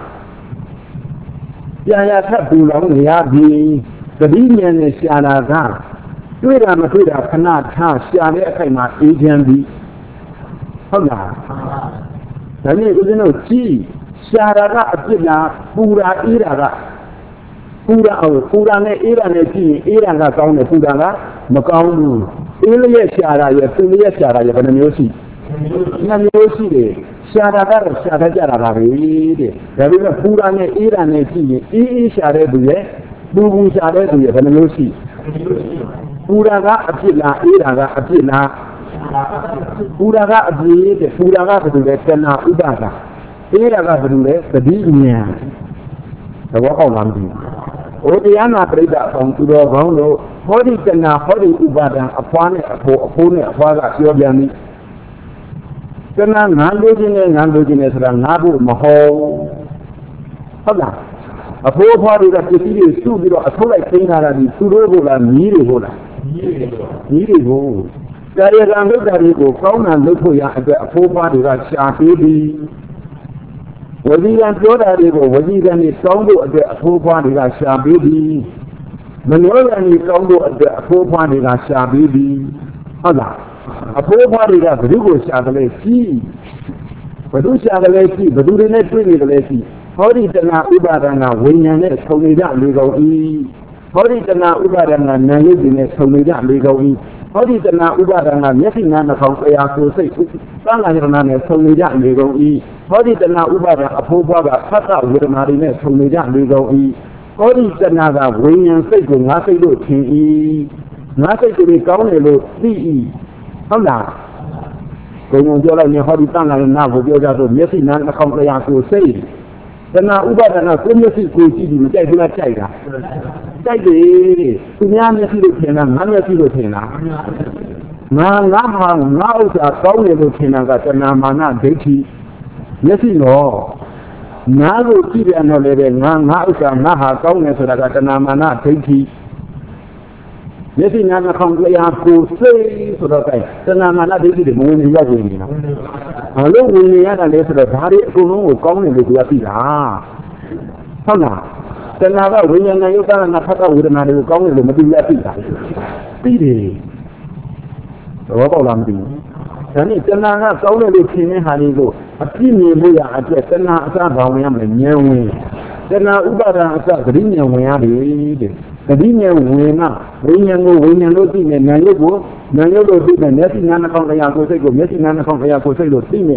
ပြန်ရထပ်ပူလောင်နေရသည်သတိဉာဏ်နဲ့ရှားတာကတွေးတာမတွေးတာခဏထားရှားတဲ့အခိုက်မှာအေးချမ်းသည်ဟုတ်လားဒါနဲ့ဦးဇင်းတို့ကြည့်ရှားတာကအပြစ်လားပူတာအေးတာကပူတာအောင်ပူတာနဲ့အေးတာနဲ့ကြည့်ရင်အေးတာကကောင်းတယ်ပူတာကမကောင်းဘူးအေးလျက်ရှားတာရဲ့ပူလျက်ရှားတာရဲ့ဘယ်နှမျိုးရှိနှမျိုးရှိတယ်ရှားတာကတော့ရှားတတ်ကြတာပါပဲတဲ့ဒါပေမဲ့ပူတာနဲ့အေးတာနဲ့ကြည့်ရင်အေးအေးရှားတဲ့သူရဲ့ပူပူရှားတဲ့သူရဲ့ဘယ်နှမျိုးရှိပူတာကအပြစ်လားအေးတာကအပြစ်လားပူတာကအပြစ်တဲ့ပူတာကဘယ်လိုလဲတဏှာဥပါဒအေးတာကဘယ်လိုလဲသတိဉာဏ်သဘောပေါက်လားမသိဘူးဩတရားနာပြိဿအပေါင်းသူတော်ကောင်းတို့ဟောဒီတဏှာဟောဒီဥပါဒံအဖွားနဲ့အဖိုးအဖိုးနဲ့အဖွားကပြောပြန်ပြီတဏှာငါလိုချင်နဲ့ငါလိုချင်နဲ့ဆိုတာငါဖို့မဟုတ်ဟုတ်လားအဖိုးအဖွားတွေကပစ္စည်းတွေစုပြီးတော့အထုတ်လိုက်သိမ်းထားတာဒီသူတို့ကိုလားမြည်တွေကိုလားမြည်တွေကိုကာယကံလုပ်တာတွေကိုကောင်းတာလုပ်ဖို့ရအတွက်အဖိုးအဖွားတွေကရှာပေးပြီးဝစီကံပြောတာတွေကိုဝစီကံနဲ့တောင်းဖို့အတွက်အဖိုးအဖွားတွေကရှာပေးပြီးမနောကံနဲ့တောင်းဖို့အတွက်အဖိုးအဖွားတွေကရှာပေးပြီးဟုတ်လားအဖိုးအဖွားတွေကဘယ်သူကိုရှာတယ်လဲကြည့်ဘယ်သူရှာတယ်လဲကြည့်ဘယ်သူတွေနဲ့တွေ့နေတယ်လဲကြည့်ဟောဒီတဏှာဥပါဒနာဝိညာဉ်နဲ့ဆုံနေကြလေကုန်၏ဟောဒီတဏှာဥပါဒနာနာယုတ်နဲ့ဆုံနေကြလေကုန်၏ဟောဒီတဏှာဥပါဒနာမျက်စိနာနှာခေါင်းတရားကိုယ်စိတ်သံဃာယရဏနဲ့ဆုံနေကြလေကုန်၏ဟောဒီတဏှာဥပါဒအဖိုးဘွားကဖတ်တာဝေဒနာတွေနဲ့ဆုံနေကြလေကုန်၏ဟောဒီတဏှာကဝိညာဉ်စိတ်ကိုငါစိတ်လို့ထင်၏ငါစိတ်တွေကောင်းတယ်လို့သိ၏ဟုတ်လားဘုံဘုံပြောလိုက်ရင်ဟောဒီသံဃာယရဏကိုပြောကြဆိုမျက်စိနာနှာခေါင်းတရားကိုယ်စိတ်တဏှာဥပါဒနာကိုမျက်စိကိုကြည့်ပြီးမကြိုက်ဘူးလားကြိုက်တာကြိုက်တယ်သူများမျက်စိလို့ထင်တာငါမျက်စိလို့ထင်တာငါငါဟာငါဥစ္စာကောင်းတယ်လို့ထင်တာကတဏှာမာနဒိဋ္ဌိမျက်စိတော့ငါကိုကြည့်ပြန်တော့လည်းငါငါဥစ္စာငါဟာကောင်းတယ်ဆိုတာကတဏှာမာနဒိဋ္ဌိမျက်စိနာနှာခေါင်းတရားကိုစိတ်ဆိုတော့ကဲတဏှာမာနဒိဋ္ဌိတွေမဝင်ရောက်နေနေတာဘာလို့ဝင်နေရတာလဲဆိုတော့ဒါတွေအကုန်လုံးကိုကောင်းတယ်လို့သူကသိတာဟုတ်လားတဏှာကဝိညာဏယုတ်ကနာဖတ်ကဝေဒနာတွေကိုကောင်းတယ်လို့မသိရသိတာသိတယ်သဘောပေါက်လားမသိဘူးဒါနဲ့တဏှာကကောင်းတယ်လို့ထင်တဲ့ဟာတွေကိုအပြည့်မြင်လို့ရအတွက်တဏှာအစဘာဝင်ရမလဲဉာဏ်ဝင်တဏှာဥပါဒံအစသတိဉာဏ်ဝင်ရတယ်တဲ့သတိဉာဏ်ဝင်ကဝိညာဉ်ကိုဝိညာဉ်လို့သိနေဉာဏ်ရုပ်ကိုဉာဏ်ရုပ်လို့သိနေမျက်စိနာနှာခေါင်းတရားကိုယ်စိတ်ကိုမျက်စိနာနှာခေါင်းတရားကိုယ်စိတ်လို့သိနေ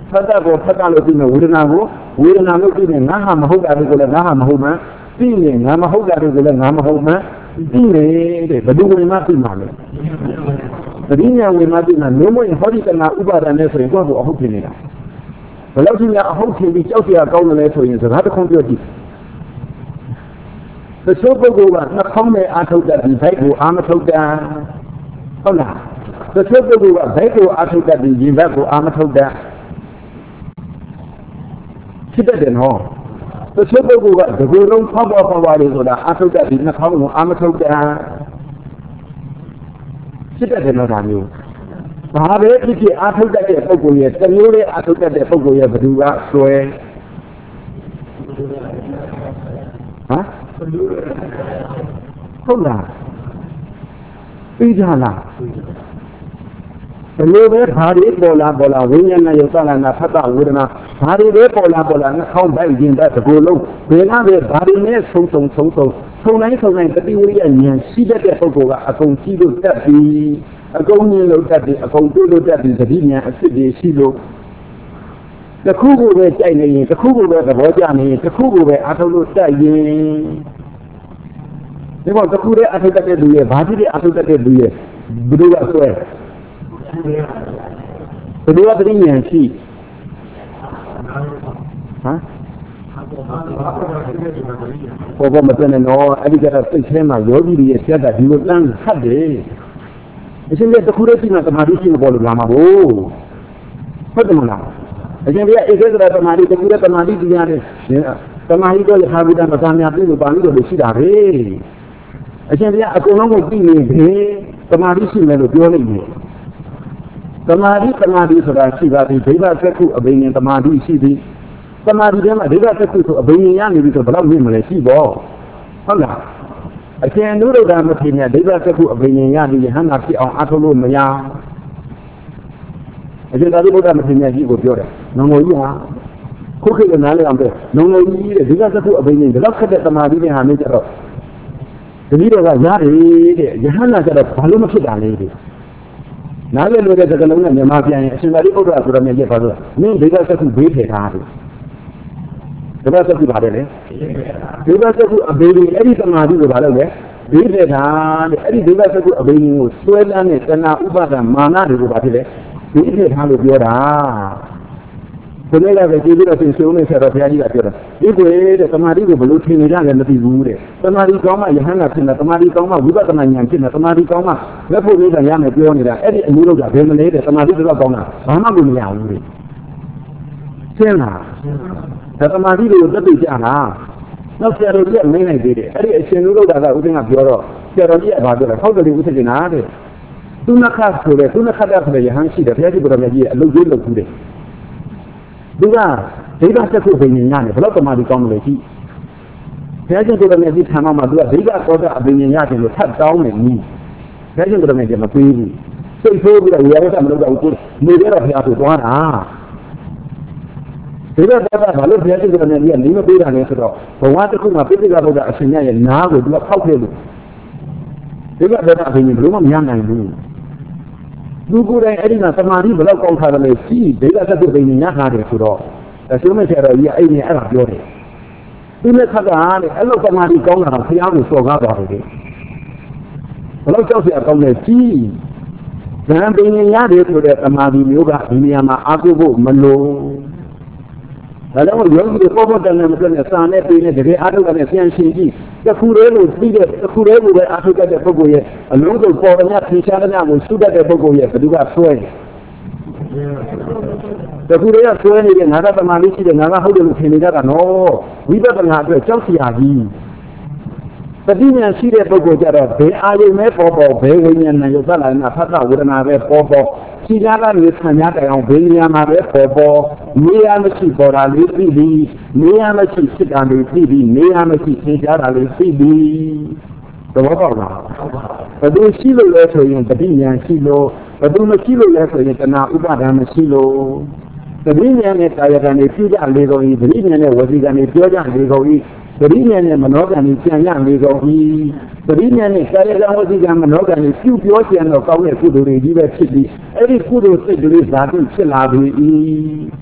ဖတ်တာကိုဖတ်တာလို့ပြီးမယ်ဝေဒနာကိုဝေဒနာလို့ပြီးမယ်ငါဟာမဟုတ်တာကိုလည်းငါဟာမဟုတ်မှပြီးရင်ငါမဟုတ်တာကိုလည်းငါမဟုတ်မှပြီးလေတဲ့ဘယ်သူဝင်မှပြီးမှာလဲတတိယဝင်မှပြီးမှာမျိုးမရင်ဟောဒီတနာဥပါဒဏ်နဲ့ဆိုရင်ကိုယ့်ကိုအဟုတ်ဖြစ်နေတာဘယ်လောက်ထိများအဟုတ်ဖြစ်ပြီးကြောက်စရာကောင်းတယ်လဲဆိုရင်စကားတစ်ခုပြောကြည့်တချို့ပုဂ္ဂိုလ်ကနှာခေါင်းနဲ့အာထုတ်တတ်ပြီးဘိုက်ကိုအာမထုတ်တတ်ဟုတ်လားတချို့ပုဂ္ဂိုလ်ကဘိုက်ကိုအာထုတ်တတ်ပြီးရင်ဘက်ကိုအာမထုတ်တတ်ဖြစ်တတ်တယ်နော်တချို့ပုဂ္ဂိုလ်ကဒီလိုလုံးဖောက်ပေါ်ဖောက်ပါလေဆိုတာအာထုတ်တတ်ပြီးနှာခေါင်းကိုအာမထုတ်တတ်ဖြစ်တတ်တယ်နော်ဒါမျိုးဘာပဲဖြစ်ဖြစ်အာထုတ်တတ်တဲ့ပုဂ္ဂိုလ်ရဲ့တမျိုးလေးအာထုတ်တတ်တဲ့ပုဂ္ဂိုလ်ရဲ့ဘယ်သူကဆွဲဟမ်ဟုတ်လားပြီးကြလားဘယ်လိုပဲဘာတွေပေါ်လာပေါ်လာဝိညာဉ်နဲ့ယုတ်သလနာဖတ်တာဝေဒနာဘာတွေပဲပေါ်လာပေါ်လာနှာခေါင်းပိုက်ရင်တဲ့ဒီလိုလုံးဘယ်ကပဲဘာတွေနဲ့ဆုံဆုံဆုံဆုံဆုံတိုင်းဆုံတိုင်းတတိဝိရိယဉာဏ်ရှိတတ်တဲ့ပုဂ္ဂိုလ်ကအကုန်ရှိလို့တတ်ပြီးအကုန်မြင်လို့တတ်ပြီးအကုန်တွေ့လို့တတ်ပြီးတတိဉာဏ်အဖြစ်တွေရှိလို့တခုခုပဲကြိုက်နေရင်တခုခုပဲသဘောကျနေရင်တခုခုပဲအထုတ်လို့တက်ရင်ဒီပေါ်တခုတည်းအထုတ်တတ်တဲ့လူရဲ့ဘာဖြစ်တဲ့အထုတ်တတ်တဲ့လူရဲ့ဘယ်လိုကဆွဲဘယ်လိုကတတိဉာဏ်ရှိဟမ်ဘောဘောမတနဲ့တော့အဲ့ဒီကတည်းကစိတ်ထဲမှာယောဂီတွေရဲ့ဆက်တာဒီလိုတန်းဆက်တယ်အရှင်ပြတခုတည်းရှိမှသမာဓိရှိမပေါ်လို့လာမှာဘူးဟုတ်တယ်မလားအရှင်ပြဧကဂရသမာဓိတခုတည်းသမာဓိတရားတယ်သမာဓိတော့ရဟာဘုဒ္ဓမသာများပြုလို့ပါလို့လို့ရှိတာပဲအရှင်ပြအကုန်လုံးကိုပြီးနေပြီသမာဓိရှိမယ်လို့ပြောလိုက်တယ်သမာဓိသမာဓိဆိုတာရှိပါပြီဒိဗ္ဗစက္ခုအဘိညာဉ်သမာဓိရှိပြီသမာဓိထဲမှာဒိဗ္ဗစက္ခုဆိုအဘိညာဉ်ရနေပြီဆိုဘယ်တော့မြင်မလဲရှိပေါ့ဟုတ်လားအရှင်နုရုဒ္ဓမထေရမြတ်ဒိဗ္ဗစက္ခုအဘိညာဉ်ရပြီးယဟန္တာဖြစ်အောင်အထုတ်လို့မရအရှင်သာရိပုတ္တမထေရမြတ်ကြီးကိုပြောတယ်ငငိုကြီးဟာခုခေတ်ကနားလည်အောင်ပြောငငိုကြီးတဲ့ဒိဗ္ဗစက္ခုအဘိညာဉ်ဒီလောက်ခက်တဲ့သမာဓိနဲ့ဟာမျိုးကြတော့တတိတော်ကရတယ်တဲ့ယဟန္တာကျတော့ဘာလို့မဖြစ်တာလဲတဲ့နားလည်လို့တဲ့စကားလုံးနဲ့မြန်မာပြန်ရင်အရှင်သာရိပုတ္တရာဆိုရမြတ်ပါလို့မင်းဒိဗ္ဗစက္ခုဘေးထည့်ထားတယ်ဒိဗ္ဗစက္ခုပါတယ်လေဒိဗ္ဗစက္ခုအဘိညာဉ်အဲ့ဒီသမာဓိကိုဘာလို့လဲဘေးထည့်ထားတဲ့အဲ့ဒီဒိဗ္ဗစက္ခုအဘိညာဉ်ကိုဆွဲလန်းတဲ့တဏှာဥပါဒံမာနတွေကိုဘာဖြစ်လဲဘေးထည့်ထားလို့ပြောတာဒီနေ့လည်းပဲကြည့်ပြီးတော့သင်ဆုံးနေဆက်တော့ဘုရားကြီးကပြောတာဒီကွေတဲ့သမာဓိကိုဘလို့ထင်နေကြလဲမသိဘူးတဲ့သမာဓိကောင်းမှယဟန္တာဖြစ်နေသမာဓိကောင်းမှဝိပဿနာဉာဏ်ဖြစ်နေသမာဓိကောင်းမှလက်ဖို့လေးကရမယ်ပြောနေတာအဲ့ဒီအမှုလို့ကဘယ်မလဲတဲ့သမာဓိတော့ကောင်းတာဘာမှကိုမရဘူးတဲ့ရှင်းလားဒါသမာဓိကိုတက်သိကြလားနောက်ဆရာတော်ကြီးကမင်းနိုင်သေးတယ်အဲ့ဒီအရှင်လူလို့တာကဦးသိန်းကပြောတော့ဆရာတော်ကြီးကဘာပြောလဲဟောက်တယ်ဦးသိန်းကနာတဲ့သူနခတ်ဆိုတဲ့သူနခတ်တဲ့ဆိုတဲ့ယဟန်ရှိတယ်ဘုရားကြီးဘုရားမြတ်ကြီးအလုပ်ကြီးလုပ်ဘူးတဲ့သူကဒိဗ္ဗစက္ခုဘိညာဉ်ရတယ်ဘယ်တော့သမာဓိကောင်းမလဲရှိဘုရားရှင်ကိုယ်တော်မြတ်ကြီးထံမှာသူကဒိဗ္ဗကောဒအဘိညာဉ်ရတယ်လို့ထပ်တောင်းနေနီးဘုရားရှင်ကိုယ်တော်မြတ်ကြီးမပေးဘူးစိတ်ဆိုးပြီးတော့ဝေရမလုပ်တော့ဘူးနေကြတော့ဘုရားကိုသွားတာဒီတော့ဘာလို့ဘုရားရှင်ကိုယ်တော်မြတ်ကြီးကနေမပေးတာလဲဆိုတော့ဘဝတစ်ခုမှာပိဋကဗုဒ္ဓအရှင်မြတ်ရဲ့နားကိုသူကဖောက်ခဲ့လို့ဒိဗ္ဗကောဒအဘိညာဉ်ဘယ်လိုမှမရနိုင်ဘူးလူကိုယ်တိုင်အဲ့ဒီမှာသမာဓိဘယ်လောက်ကောင်းထားတယ်လဲရှိဒိဗ္ဗစက္ခုဘိညာဉ်ရထားတယ်ဆိုတော့အရှင်မဆရာတော်ကြီးအဲ့ဒီအဲ့ဒါပြောတယ်သူနဲ့ခက်ကတဲ့အဲ့လိုသမာဓိကောင်းတာဘုရားကိုစော်ကားသွားတယ်ဘယ်လောက်ကြောက်စရာကောင်းလဲရှိဉာဏ်ပညာရတယ်ဆိုတဲ့သမာဓိမျိုးကဒီနေရာမှာအားကိုးဖို့မလိုဒါကြောင့်ယောဂီတွေပေါ်ပေါ်တန်တန်မပြောနဲ့စာနဲ့ပေးနဲ့တကယ်အားထုတ်တဲ့ပြန်ရှင်းကြည့်တစ်ခုတည်းလို့ပြီးတဲ့တစ်ခုတည်းကိုပဲအားထုတ်တဲ့ပုဂ္ဂိုလ်ရဲ့အလုံးစုံပေါ်ရမြထင်ရှားတဲ့ကိုသုတတ်တဲ့ပုဂ္ဂိုလ်ရဲ့ဘယ်သူကဆွဲတခုတည်းကဆွဲနေတဲ့ငါကသမာဓိရှိတယ်ငါကဟုတ်တယ်လို့ထင်နေကြတာနော်ဝိပဿနာအတွက်ကြောက်စရာကြီးတတိဉာဏ်ရှိတဲ့ပုဂ္ဂိုလ်ကြတော့ဘယ်အာယုံမဲ့ပေါ်ပေါ်ဘယ်ဝိညာဉ်နဲ့ယုတ်သလာနာဖတ်တာဝေဒနာပဲပေါ်ပေါ်ခြေသားကနေခံရတဲ့အောင်ဘယ်နေရာမှာပဲပေါ်ပေါ်နေရာမရှိပေါ်တာလေးသိပြီးနေရာမရှိဖြစ်တာလေးသိပြီးနေရာမရှိသင်ကြားတာလေးသိပြီးသဘောပေါက်လားဘယ်သူရှိလို့လဲဆိုရင်တတိဉာဏ်ရှိလို့ဘယ်သူမရှိလို့လဲဆိုရင်တဏှာဥပါဒံမရှိလို့တတိဉာဏ်နဲ့ကာယကံတွေပြုကြလေကုန်၏တတိဉာဏ်နဲ့ဝစီကံတွေပြောကြလေကုန်၏တတိဉာဏ်နဲ့မနောကံတွေပြန်ရလေကုန်၏တတိဉာဏ်နဲ့ကာယကံဝစီကံမနောကံတွေပြုပြောကြတော့ကောင်းတဲ့ကုသိုလ်တွေကြီးပဲဖြစ်ပြီးအဲ့ဒီကုသိုလ်စိတ်တွေဓာတုဖြစ်လာပြီ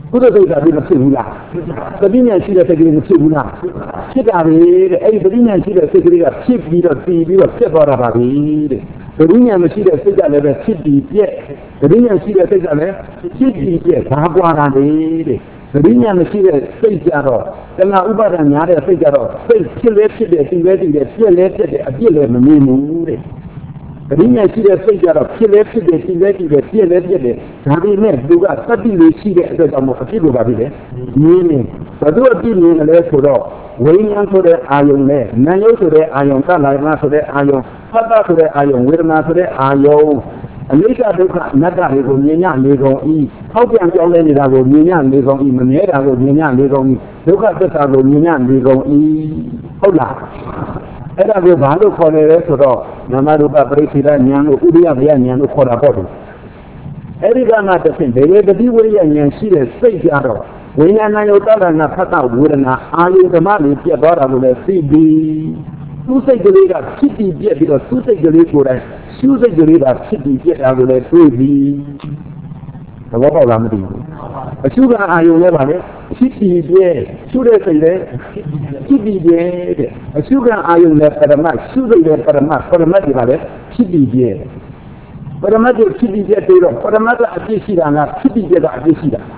ကုသိုလ်စိတ်ဓာတ်တွေမဖြစ်ဘူးလားတတိယရှိတဲ့စိတ်ကလေးမဖြစ်ဘူးလားဖြစ်တာပဲတဲ့အဲ့ဒီတတိယရှိတဲ့စိတ်ကလေးကဖြစ်ပြီးတော့တည်ပြီးတော့ပြတ်သွားတာပါပဲတဲ့တတိယမရှိတဲ့စိတ်ကလည်းပဲဖြစ်ပြီးပြက်တတိယရှိတဲ့စိတ်ကလည်းဖြစ်ပြီးပြက်ဘာကွာတာလဲတဲ့တတိယမရှိတဲ့စိတ်ကြတော့တဏှာဥပါဒံများတဲ့စိတ်ကြတော့စိတ်ဖြစ်လဲဖြစ်တယ်တည်လဲတည်တယ်ပြက်လဲပြက်တယ်အပြစ်လည်းမမြင်ဘူးတဲ့တတိယရှိတဲ့စိတ်ကြတော့ဖြစ်လဲဖြစ်တယ်တည်လဲတည်တယ်ပြက်လဲပြက်တယ်ဒါပေမဲ့သူကသတ္တိလေးရှိတဲ့အတွက်ကြောင့်မို့အပြစ်လိုပါပြီလေမြင်နေဘယ်သူအပြစ်မြင်လဲဆိုတော့ဝိညာဉ်ဆိုတဲ့အာယုံနဲ့နာယုတ်ဆိုတဲ့အာယုံသလာယနာဆိုတဲ့အာယုံဖတ်တာဆိုတဲ့အာယုံဝေဒနာဆိုတဲ့အာယုံအနိစ္စဒုက္ခအနတ္တတွေကိုမြင်ရနေကုန်ဤဟောက်ပြန်ကြောင်းလဲနေတာကိုမြင်ရနေကုန်ဤမမြဲတာကိုမြင်ရနေကုန်ဤဒုက္ခသစ္စာကိုမြင်ရနေကုန်ဤဟုတ်လားအဲ့ဒါကိုဘာလို့ခေါ်နေလဲဆိုတော့နာမရူပပရိစ္ဆေဒဉာဏ်ကိုဥရိယဗျာဉာဏ်ကိုခေါ်တာပေါ့သူအဲ့ဒီကမှတစ်ဆင့်ဒေဝတတိဝိရိယဉာဏ်ရှိတဲ့စိတ်ကြတော့ဝိညာဏယုတ်တရဏဖတ်တာဝေဒနာအာယုဓမ္မတွေပြတ်သွားတာကိုလည်းသိပြီးသူ့စိတ်ကလေးကဖြစ်ပြီးပြက်ပြီးတော့သူ့စိတ်ကလေးကိုယ်တိုင်ရှုစိတ်ကလေးကဖြစ်ပြီးပြက်တာကိုလည်းတွေ့ပြီးသဘောပေါက်လားမသိဘူးအရှုကအာယုံလည်းပါလေဖြစ်ပြီးပြက်ရှုတဲ့စိတ်လည်းဖြစ်ပြီးပြက်တဲ့အရှုကအာယုံလည်းပရမတ်ရှုစိတ်လည်းပရမတ်ပရမတ်ဒီပါလေဖြစ်ပြီးပြက်ပရမတ်ကိုဖြစ်ပြီးပြက်ပြီးတော့ပရမတ်ကအပြည့်ရှိတာလားဖြစ်ပြီးပြက်ကအပြည့်ရှိတာ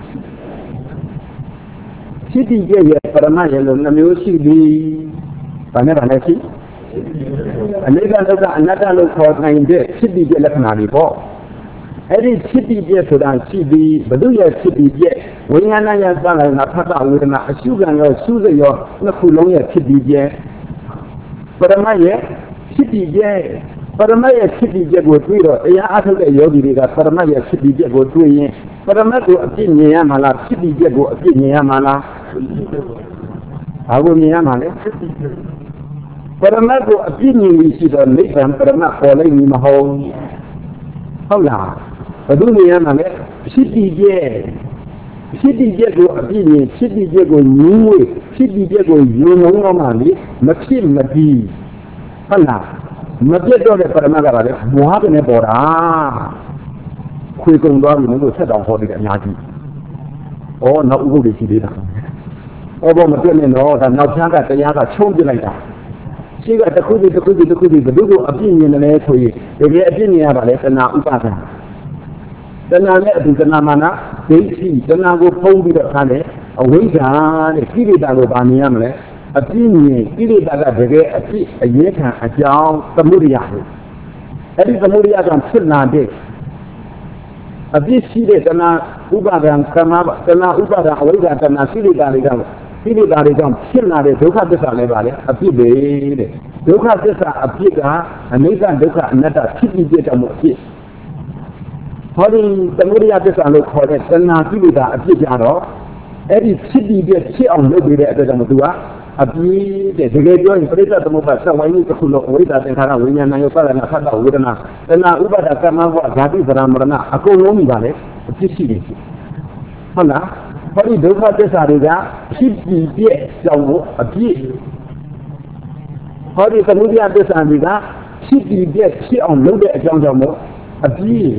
ဖြစ်ပြီးပြက်ရဲ့ပရမတ်ရဲ့လို့နှမျိုးရှိပြီးဘာနဲ့ဘာနဲ့ရှိအနိစ္စဒုက္ခအနတ္တလို့ခေါ်နိုင်တဲ့ဖြစ်ပြီးပြလက္ခဏာတွေပေါ့အဲ့ဒီဖြစ်ပြီးပြဆိုတာရှိပြီးဘုသူရဲ့ဖြစ်ပြီးပြဝိညာဏရဲ့သလာနာဖတ်တာဝေဒနာအရှုခံရောရှုစိတ်ရောနှစ်ခုလုံးရဲ့ဖြစ်ပြီးပြပရမတ်ရဲ့ဖြစ်ပြီးပြပရမတ်ရဲ့ဖြစ်ပြီးပြကိုတွေ့တော့တရားအထုတ်တဲ့ယောဂီတွေကပရမတ်ရဲ့ဖြစ်ပြီးပြကိုတွေ့ရင်ပရမတ်ကိုအပြည့်မြင်ရမှာလားဖြစ်ပြီးပြကိုအပြည့်မြင်ရမှာလားဘာကိုမြင်ရမှာလဲပရမတ်ကိုအပြည့်မြင်ပြီးရှိတော့နိဗ္ဗာန်ပရမတ်ပေါ်လိုက်ပြီမဟုတ်ဟုတ်လားဘယ်သူမြင်ရမှာလဲဖြစ်ပြီးပြဖြစ်ပြီးပြကိုအပြည့်မြင်ဖြစ်ပြီးပြကိုညှိုးဝေးဖြစ်ပြီးပြကိုယုံလုံးတော့မှလေမဖြစ်မပြီးဟုတ်လားမပြတ်တော့တဲ့ပရမတ်ကပါလေမွားကနေပေါ်တာခွေကုန်သွားပြီလို့ဆက်တော်ဟောတယ်အများကြီးဩနောက်ဥပုပ်တွေရှိသေးတာဩဘောမပြတ်နဲ့တော့ဒါနောက်ချမ်းကတရားကချုံးပြလိုက်တာရှိကတခုတည်းတခုတည်းတခုတည်းဘယ်သူကအပြည့်မြင်တယ်လဲဆိုရင်တကယ်အပြည့်မြင်ရပါလေတဏှာဥပါဒံတဏှာနဲ့အတူတဏှာမာနဒိဋ္ဌိတဏှာကိုဖုံးပြီးတော့ထားတယ်အဝိဇ္ဇာတဲ့ကိလေသာကိုဗာမြင်ရမလဲအပြည့်မြင်ကိလေသာကတကယ်အပြည့်အရေးခံအကြောင်းသမုဒိယပဲအဲ့ဒီသမုဒိယကဖြစ်လာတဲ့အပြည့်ရှိတဲ့တဏှာဥပါဒံကမ္မတဏှာဥပါဒံအဝိဇ္ဇာတဏှာကိလေသာတွေကကိလေသာတွေကြောင့်ဖြစ်လာတဲ့ဒုက္ခသစ္စာလည်းပါလေအပြစ်ပဲတဲ့ဒုက္ခသစ္စာအပြစ်ကအနိစ္စဒုက္ခအနတ္တဖြစ်ပြီးပြတဲ့မို့အပြစ်ဟောဒီသမုဒိယသစ္စာလို့ခေါ်တဲ့တဏှာကိလေသာအပြစ်ကြတော့အဲ့ဒီဖြစ်ပြီးပြဖြစ်အောင်လုပ်ပေးတဲ့အတွက်ကြောင့်သူကအပြစ်တဲ့တကယ်ပြောရင်ပရိစ္ဆေသမုပ္ပါဆက်ဝိုင်းကြီးတစ်ခုလုံးအဝိဇ္ဇာသင်္ခါရဝိညာဏယုပ္ပဒနာဖတ်တာဝေဒနာတဏှာဥပါဒကမ္မဘဝဓာတိသရမရဏအကုန်လုံးကြီးပါလေအပြစ်ရှိတယ်ဟုတ်လားဟောဒီဒုက္ခသစ္စာတွေကဖြစ်ပြီးပြည့်ကြောင်းကိုအပြည့်ဟောဒီသမုဒိယသစ္စာတွေကဖြစ်ပြီးပြည့်ဖြစ်အောင်လုပ်တဲ့အကြောင်းကြောင့်မို့အပြည့်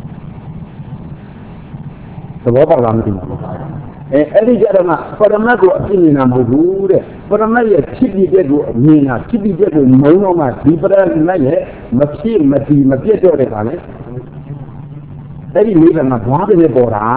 သဘောပေါက်လားမသိဘူးအဲအဲ့ဒီကြတော့မှပရမတ်ကိုအပြည့်မြင်တာမဟုတ်ဘူးတဲ့ပရမတ်ရဲ့ဖြစ်ပြီးပြည့်ကိုမြင်တာဖြစ်ပြီးပြည့်ကိုမုံတော့မှဒီပရမတ်ရဲ့မဖြစ်မတည်မပြည့်တော့တဲ့ခါလေအဲ့ဒီလေးကမှဘာပဲပေါ်တာ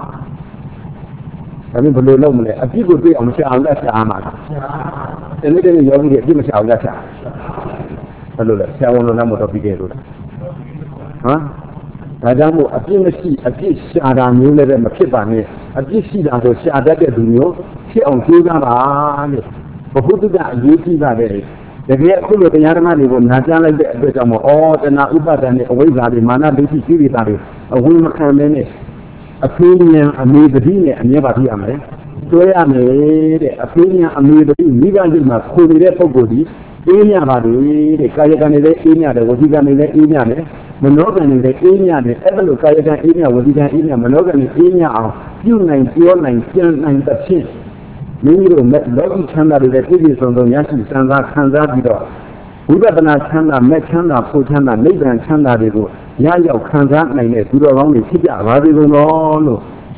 ဒါမျိုးဘယ်လိုလုပ်မလဲအပြစ်ကိုတွေ့အောင်မရှာအောင်လက်ရှာမှာလားတနေ့တနေ့ယောဂီတွေအပြစ်မရှာအောင်လက်ရှာဘယ်လိုလဲဆရာဝန်တို့လည်းမတော်ပြီးခဲ့လို့လားဟမ်ဒါကြောင့်မို့အပြစ်မရှိအပြစ်ရှာတာမျိုးလည်းပဲမဖြစ်ပါနဲ့အပြစ်ရှိတာကိုရှာတတ်တဲ့သူမျိုးဖြစ်အောင်ကြိုးစားပါလို့ဘုဟုတ္တကအရေးကြီးပါတယ်တကယ်အခုလိုတရားဓမ္မတွေကိုနာကြားလိုက်တဲ့အတွက်ကြောင့်မို့ဩတဏှာဥပါဒဏ်နဲ့အဝိဇ္ဇာတွေမာနဒိဋ္ဌိကိလေသာတွေအဝိမခံနေနဲ့အဖေးဉာဏ်အမေတတိနဲ့အမြဲပါပြရမယ်တွဲရမယ်တဲ့အဖေးဉာဏ်အမေတတိမိဘကြီးမှာခိုနေတဲ့ပုဂ္ဂိုလ်ဒီအေးမြပါလေတဲ့ကာယကံတွေလည်းအေးမြတယ်ဝစီကံတွေလည်းအေးမြတယ်မနောကံတွေလည်းအေးမြတယ်အဲ့ဒါလိုကာယကံအေးမြဝစီကံအေးမြမနောကံတွေအေးမြအောင်ပြုနိုင်ပြောနိုင်ကျင့်နိုင်သဖြင့်မိမိတို့လောကီချမ်းသာတွေလည်းပြည့်ပြည့်စုံစုံရရှိစံစားခံစားပြီးတော့ဝိပဿနာချမ်းသာမဲ့ချမ်းသာဖို့ချမ်းသာနိဗ္ဗာန်ချမ်းသာတွေကိုရရောက်ခံစားနိုင်တဲ့သူတော်ကောင်းတွေဖြစ်ကြပါစေကုန်လို့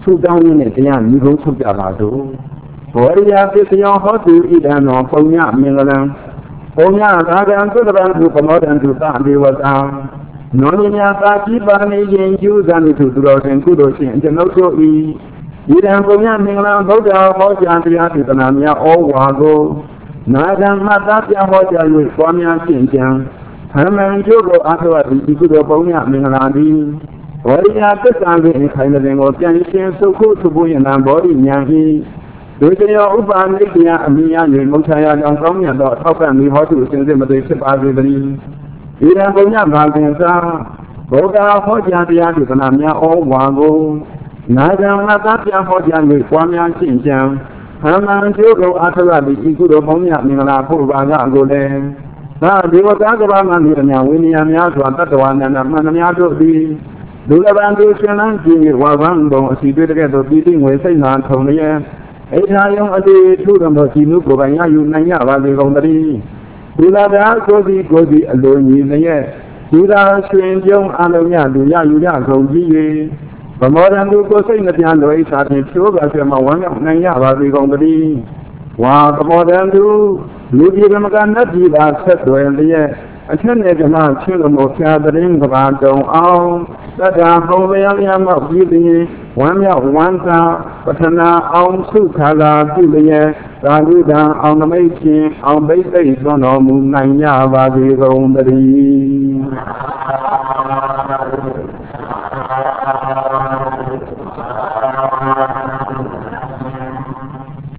ဆုတောင်းရင်းနဲ့တရားညီကုန်းချုပ်ကြပါစို့ဘောရိယာပစ္စယောဟောတုဣဒံနောပုံညမင်္ဂလံပုံညသာကံသုတ္တံသူပမောဒံသူသဒေဝတံနောနိညာသာတိပါဏိယင်ကျူဇာနိသူသူတော်ရှင်ကုသိုလ်ရှင်ကျွန်ုပ်တို့ဤဤတံပုံညမင်္ဂလံဗုဒ္ဓဟောကြားတရားဒေသနာများဩဝါကိုနာဂံမှတ်သားပြဟောကြား၍ပွားများရှင်းကြံဟမံကျိုးကိုအာထဝတိဤကုသိုလ်ပုံညမင်္ဂလာသည်ဘောရိယာသစ္စာဖြင့်ခိုင်တဲ့ကိုပြန်ရှင်းသုခုသုဖို့ယနံဘောရိညာဤဒုတိယဥပ္ပါနိတယအမိယ၍မုတ်ချာယာကြောင့်ကောင်းမြတ်သောအထောက်ပံ့မိဟောတုအစဉ်စဉ်မသိဖြစ်ပါစေတည်းဤရန်ပုံညဘာသင်္သာဘုရားဟောကြားတရားဒေသနာများဩဝါကိုနာဂံမသာပြဟောကြား၍ပွားများရှင်းကြံဟမံကျိုးကိုအာထဝတိဤကုသိုလ်ပုံညမင်္ဂလာဖို့ပါကကိုလည်းသာဒေဝတာကဘာမှမြညာဝိနည်းများစွာတတ္တဝါနန္ဒမှန်များတို့သည်လူလပံသူရှင်လန်းကြည့်ဝါဗန်းဘုံအစီတွေ့တဲ့သို့ပြည်တိငွေစိတ်နာထုံလျက်အိထာယုံအတိထုတော်သောရှင်လူကိုယ်ပိုင်ရယူနိုင်ရပါစေကုန်သတည်းလူလပံကိုစီကိုစီအလိုညီလျက်လူသာရွှင်ပြုံးအလုံးမြလူရယူရကုန်ကြီး၍ဗမောဒံသူကိုစိတ်နှပြလိုအိထာဖြင့်ဖြိုးပါဆွေမှာဝမ်းမြောက်နိုင်ရပါစေကုန်သတည်းဝါဗမောဒံသူလူပြည်ကမကနတ်ပြည်သာဆက်သွယ်လျက်အထက်နဲ့ကမှချင်းလိုမျိုးဖြာတရင်ကဘာတုံအောင်တတ္တာဟုံလျာလျာမောက်ပြီးသည်ဝမ်းမြောက်ဝမ်းသာပထနာအောင်စုခါသာပြုလျက်သာဓုတံအောင်နမိတ်ချင်းအောင်ပိသိသွန်တော်မူနိုင်ကြပါစေကုန်သတည်း